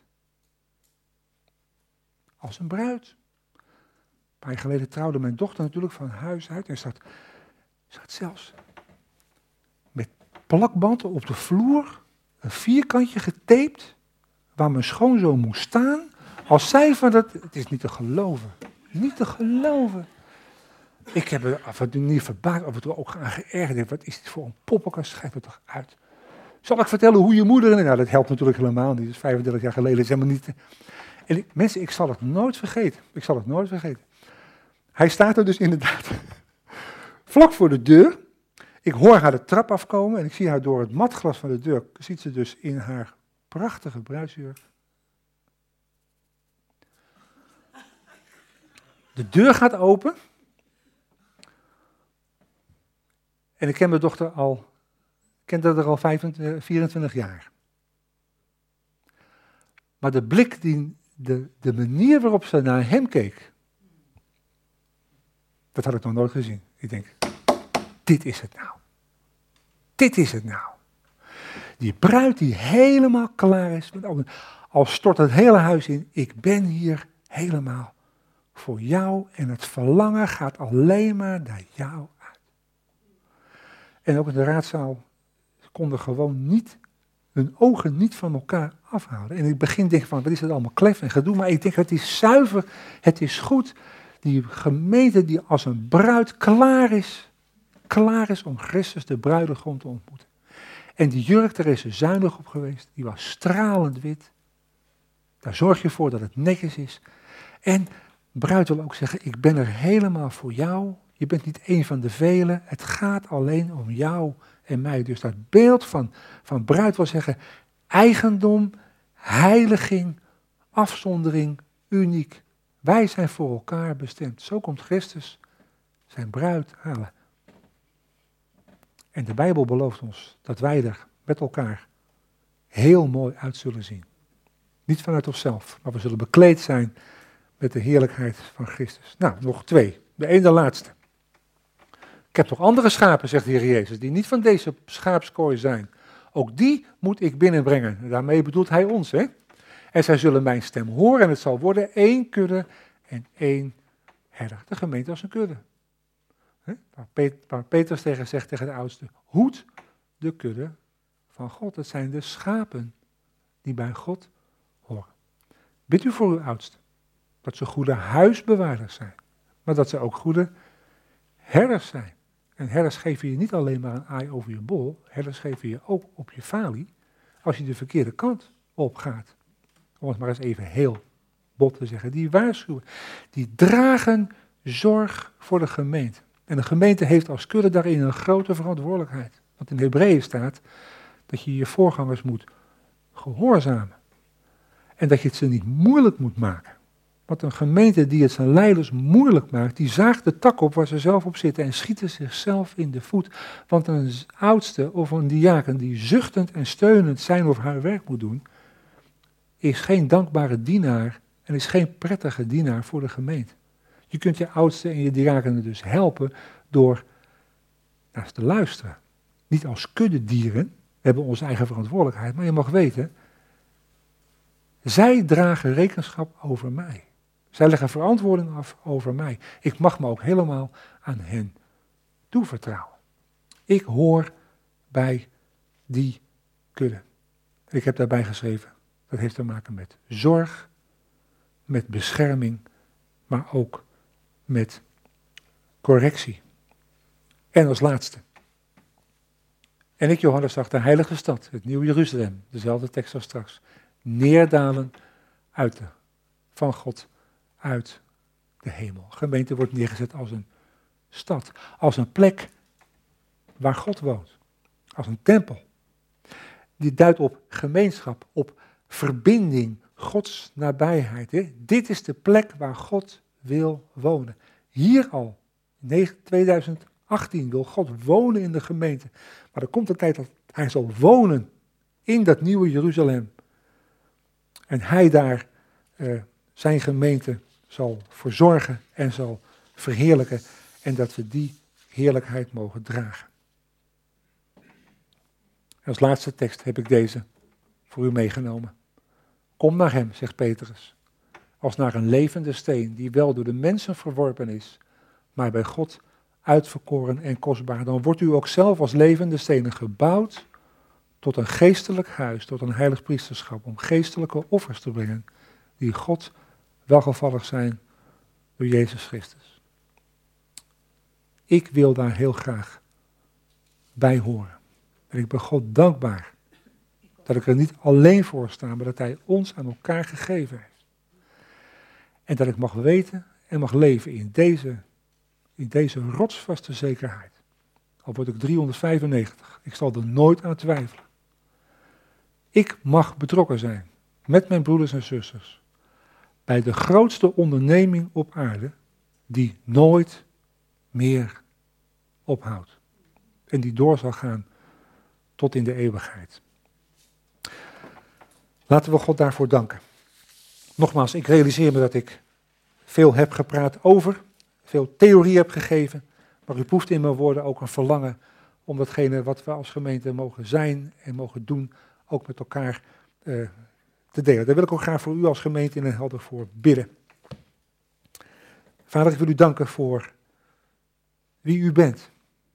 Als een bruid. Een paar jaar geleden trouwde mijn dochter natuurlijk van huis uit en zat zelfs met plakbanden op de vloer, een vierkantje getaped, waar mijn schoonzoon moest staan. Als zij van dat, het is niet te geloven, niet te geloven. Ik heb er af en toe niet verbaasd, af en toe ook aan geërgerd. Wat is dit voor een poppenkast, schrijf het toch uit. Zal ik vertellen hoe je moeder... Nou, dat helpt natuurlijk helemaal niet, dat is 35 jaar geleden, dat is helemaal niet... En mensen, ik zal het nooit vergeten, Hij staat er dus inderdaad vlak voor de deur. Ik hoor haar de trap afkomen en ik zie haar door het matglas van de deur. Ziet ze dus in haar prachtige bruidsjurk. De deur gaat open. En ik ken mijn dochter al, kende haar al 24 jaar. Maar de blik, de manier waarop ze naar hem keek, dat had ik nog nooit gezien. Ik denk, dit is het nou. Dit is het nou. Die bruid die helemaal klaar is. Al stort het hele huis in. Ik ben hier helemaal voor jou. En het verlangen gaat alleen maar naar jou uit. En ook in de raadzaal konden gewoon niet, hun ogen niet van elkaar afhouden. En ik begin denken van, wat is het allemaal klef en gedoe. Maar ik denk, het is zuiver, het is goed. Die gemeente die als een bruid klaar is om Christus de bruidegom te ontmoeten. En die jurk, daar is ze zuinig op geweest, die was stralend wit. Daar zorg je voor dat het netjes is. En bruid wil ook zeggen, ik ben er helemaal voor jou. Je bent niet één van de velen, het gaat alleen om jou en mij. Dus dat beeld van bruid wil zeggen, eigendom, heiliging, afzondering, uniek. Wij zijn voor elkaar bestemd. Zo komt Christus zijn bruid halen. En de Bijbel belooft ons dat wij er met elkaar heel mooi uit zullen zien. Niet vanuit onszelf, maar we zullen bekleed zijn met de heerlijkheid van Christus. Nou, nog 2. De ene laatste. Ik heb toch andere schapen, zegt de Heer Jezus, die niet van deze schaapskooi zijn. Ook die moet ik binnenbrengen. En daarmee bedoelt hij ons, hè? En zij zullen mijn stem horen en het zal worden 1 kudde en 1 herder. De gemeente als een kudde. Waar Petrus tegen zegt tegen de oudste, hoed de kudde van God. Het zijn de schapen die bij God horen. Bid u voor uw oudsten, dat ze goede huisbewaarders zijn, maar dat ze ook goede herders zijn. En herders geven je niet alleen maar een aai over je bol, herders geven je ook op je falie als je de verkeerde kant op gaat. Om het maar eens even heel bot te zeggen. Die waarschuwen, die dragen zorg voor de gemeente. En de gemeente heeft als kudde daarin een grote verantwoordelijkheid. Want in Hebreeën staat dat je je voorgangers moet gehoorzamen. En dat je het ze niet moeilijk moet maken. Want een gemeente die het zijn leiders moeilijk maakt, die zaagt de tak op waar ze zelf op zitten en schieten zichzelf in de voet. Want een oudste of een diaken die zuchtend en steunend zijn of haar werk moet doen, is geen dankbare dienaar en is geen prettige dienaar voor de gemeente. Je kunt je oudsten en je diakenen dus helpen door naar ze te luisteren. Niet als kuddedieren, we hebben onze eigen verantwoordelijkheid, maar je mag weten, zij dragen rekenschap over mij. Zij leggen verantwoording af over mij. Ik mag me ook helemaal aan hen toevertrouwen. Ik hoor bij die kudde. Ik heb daarbij geschreven, dat heeft te maken met zorg, met bescherming, maar ook met correctie. En als laatste. En ik, Johannes, zag de heilige stad, het nieuwe Jeruzalem, dezelfde tekst als straks, neerdalen van God uit de hemel. Gemeente wordt neergezet als een stad, als een plek waar God woont, als een tempel. Die duidt op gemeenschap, op verbinding, Gods nabijheid. Hè? Dit is de plek waar God wil wonen. Hier al, 2018 wil God wonen in de gemeente. Maar er komt een tijd dat hij zal wonen in dat nieuwe Jeruzalem. En hij daar zijn gemeente zal verzorgen en zal verheerlijken. En dat we die heerlijkheid mogen dragen. En als laatste tekst heb ik deze voor u meegenomen. Kom naar hem, zegt Petrus, als naar een levende steen die wel door de mensen verworpen is, maar bij God uitverkoren en kostbaar. Dan wordt u ook zelf als levende stenen gebouwd tot een geestelijk huis, tot een heilig priesterschap, om geestelijke offers te brengen die God welgevallig zijn door Jezus Christus. Ik wil daar heel graag bij horen. En ik ben God dankbaar dat ik er niet alleen voor sta, maar dat hij ons aan elkaar gegeven heeft. En dat ik mag weten en mag leven in deze rotsvaste zekerheid. Al word ik 395, ik zal er nooit aan twijfelen. Ik mag betrokken zijn met mijn broeders en zusters bij de grootste onderneming op aarde die nooit meer ophoudt. En die door zal gaan tot in de eeuwigheid. Laten we God daarvoor danken. Nogmaals, ik realiseer me dat ik veel heb gepraat over, veel theorie heb gegeven, maar u proeft in mijn woorden ook een verlangen om datgene wat we als gemeente mogen zijn en mogen doen, ook met elkaar te delen. Daar wil ik ook graag voor u als gemeente in Den Helder voor bidden. Vader, ik wil u danken voor wie u bent.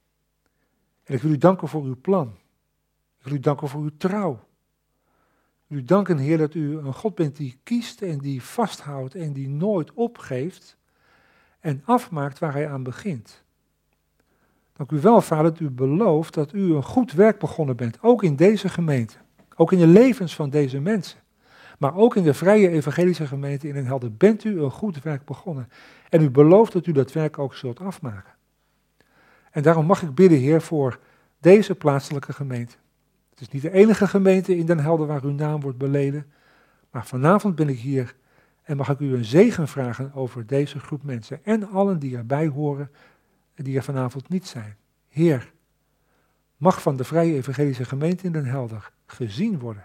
En ik wil u danken voor uw plan. Ik wil u danken voor uw trouw. Ik wil u danken, Heer, dat u een God bent die kiest en die vasthoudt en die nooit opgeeft en afmaakt waar hij aan begint. Dank u wel, Vader, dat u belooft dat u een goed werk begonnen bent, ook in deze gemeente. Ook in de levens van deze mensen. Maar ook in de Vrije Evangelische Gemeente in Den Helder bent u een goed werk begonnen. En u belooft dat u dat werk ook zult afmaken. En daarom mag ik bidden, Heer, voor deze plaatselijke gemeente. Het is niet de enige gemeente in Den Helder waar uw naam wordt beleden. Maar vanavond ben ik hier en mag ik u een zegen vragen over deze groep mensen. En allen die erbij horen en die er vanavond niet zijn. Heer, mag van de Vrije Evangelische Gemeente in Den Helder gezien worden.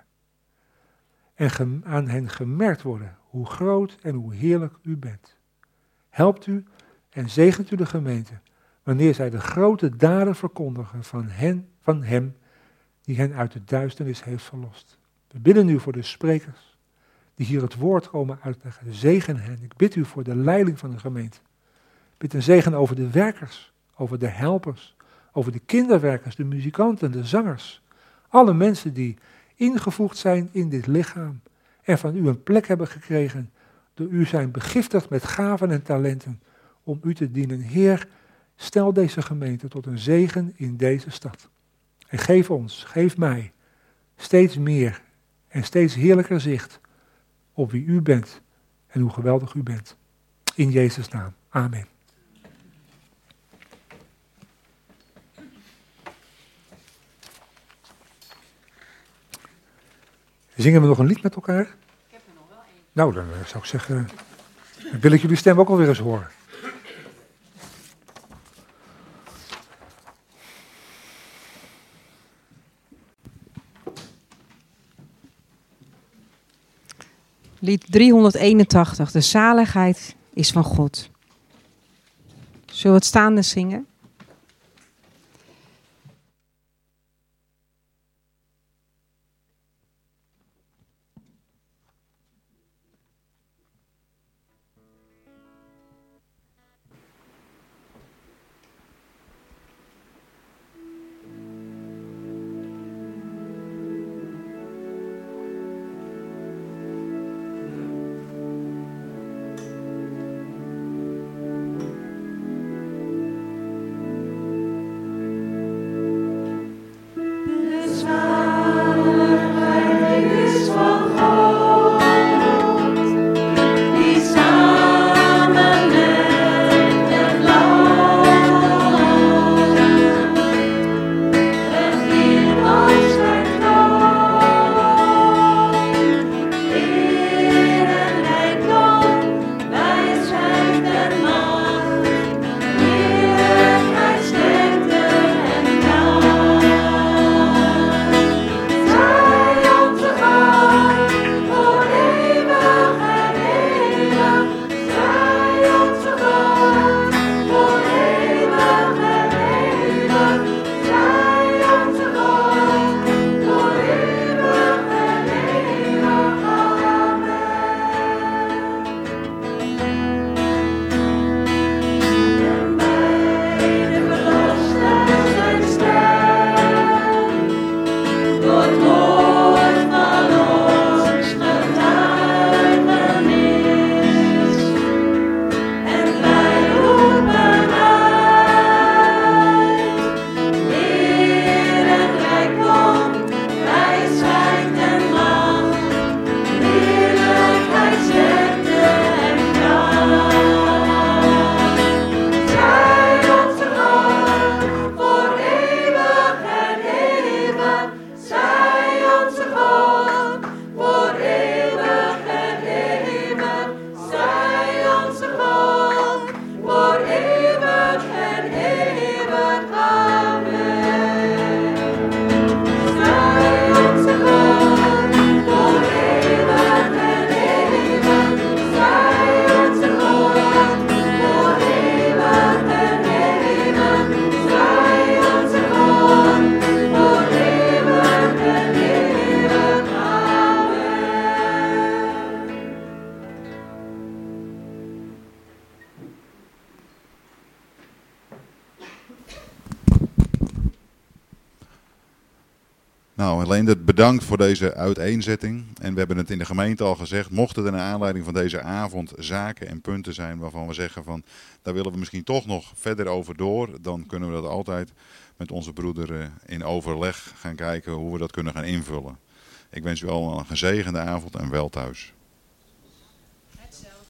En aan hen gemerkt worden hoe groot en hoe heerlijk u bent. Helpt u en zegent u de gemeente wanneer zij de grote daden verkondigen van hem die hen uit de duisternis heeft verlost. We bidden u voor de sprekers die hier het woord komen uitleggen. Zegen hen. Ik bid u voor de leiding van de gemeente. Ik bid een zegen over de werkers, over de helpers, over de kinderwerkers, de muzikanten, de zangers. Alle mensen die ingevoegd zijn in dit lichaam en van u een plek hebben gekregen, door u zijn begiftigd met gaven en talenten om u te dienen. Heer, stel deze gemeente tot een zegen in deze stad. En geef mij steeds meer en steeds heerlijker zicht op wie u bent en hoe geweldig u bent. In Jezus' naam. Amen. Zingen we nog een lied met elkaar? Ik heb er nog wel één. Nou, dan zou ik zeggen, dan wil ik jullie stem ook alweer eens horen. Lied 381, de zaligheid is van God. Zullen we het staande zingen? Nou, Helene, bedankt voor deze uiteenzetting. En we hebben het in de gemeente al gezegd, mochten er naar aanleiding van deze avond zaken en punten zijn waarvan we zeggen van, daar willen we misschien toch nog verder over door, dan kunnen we dat altijd met onze broeder in overleg gaan kijken hoe we dat kunnen gaan invullen. Ik wens u allemaal een gezegende avond en wel thuis.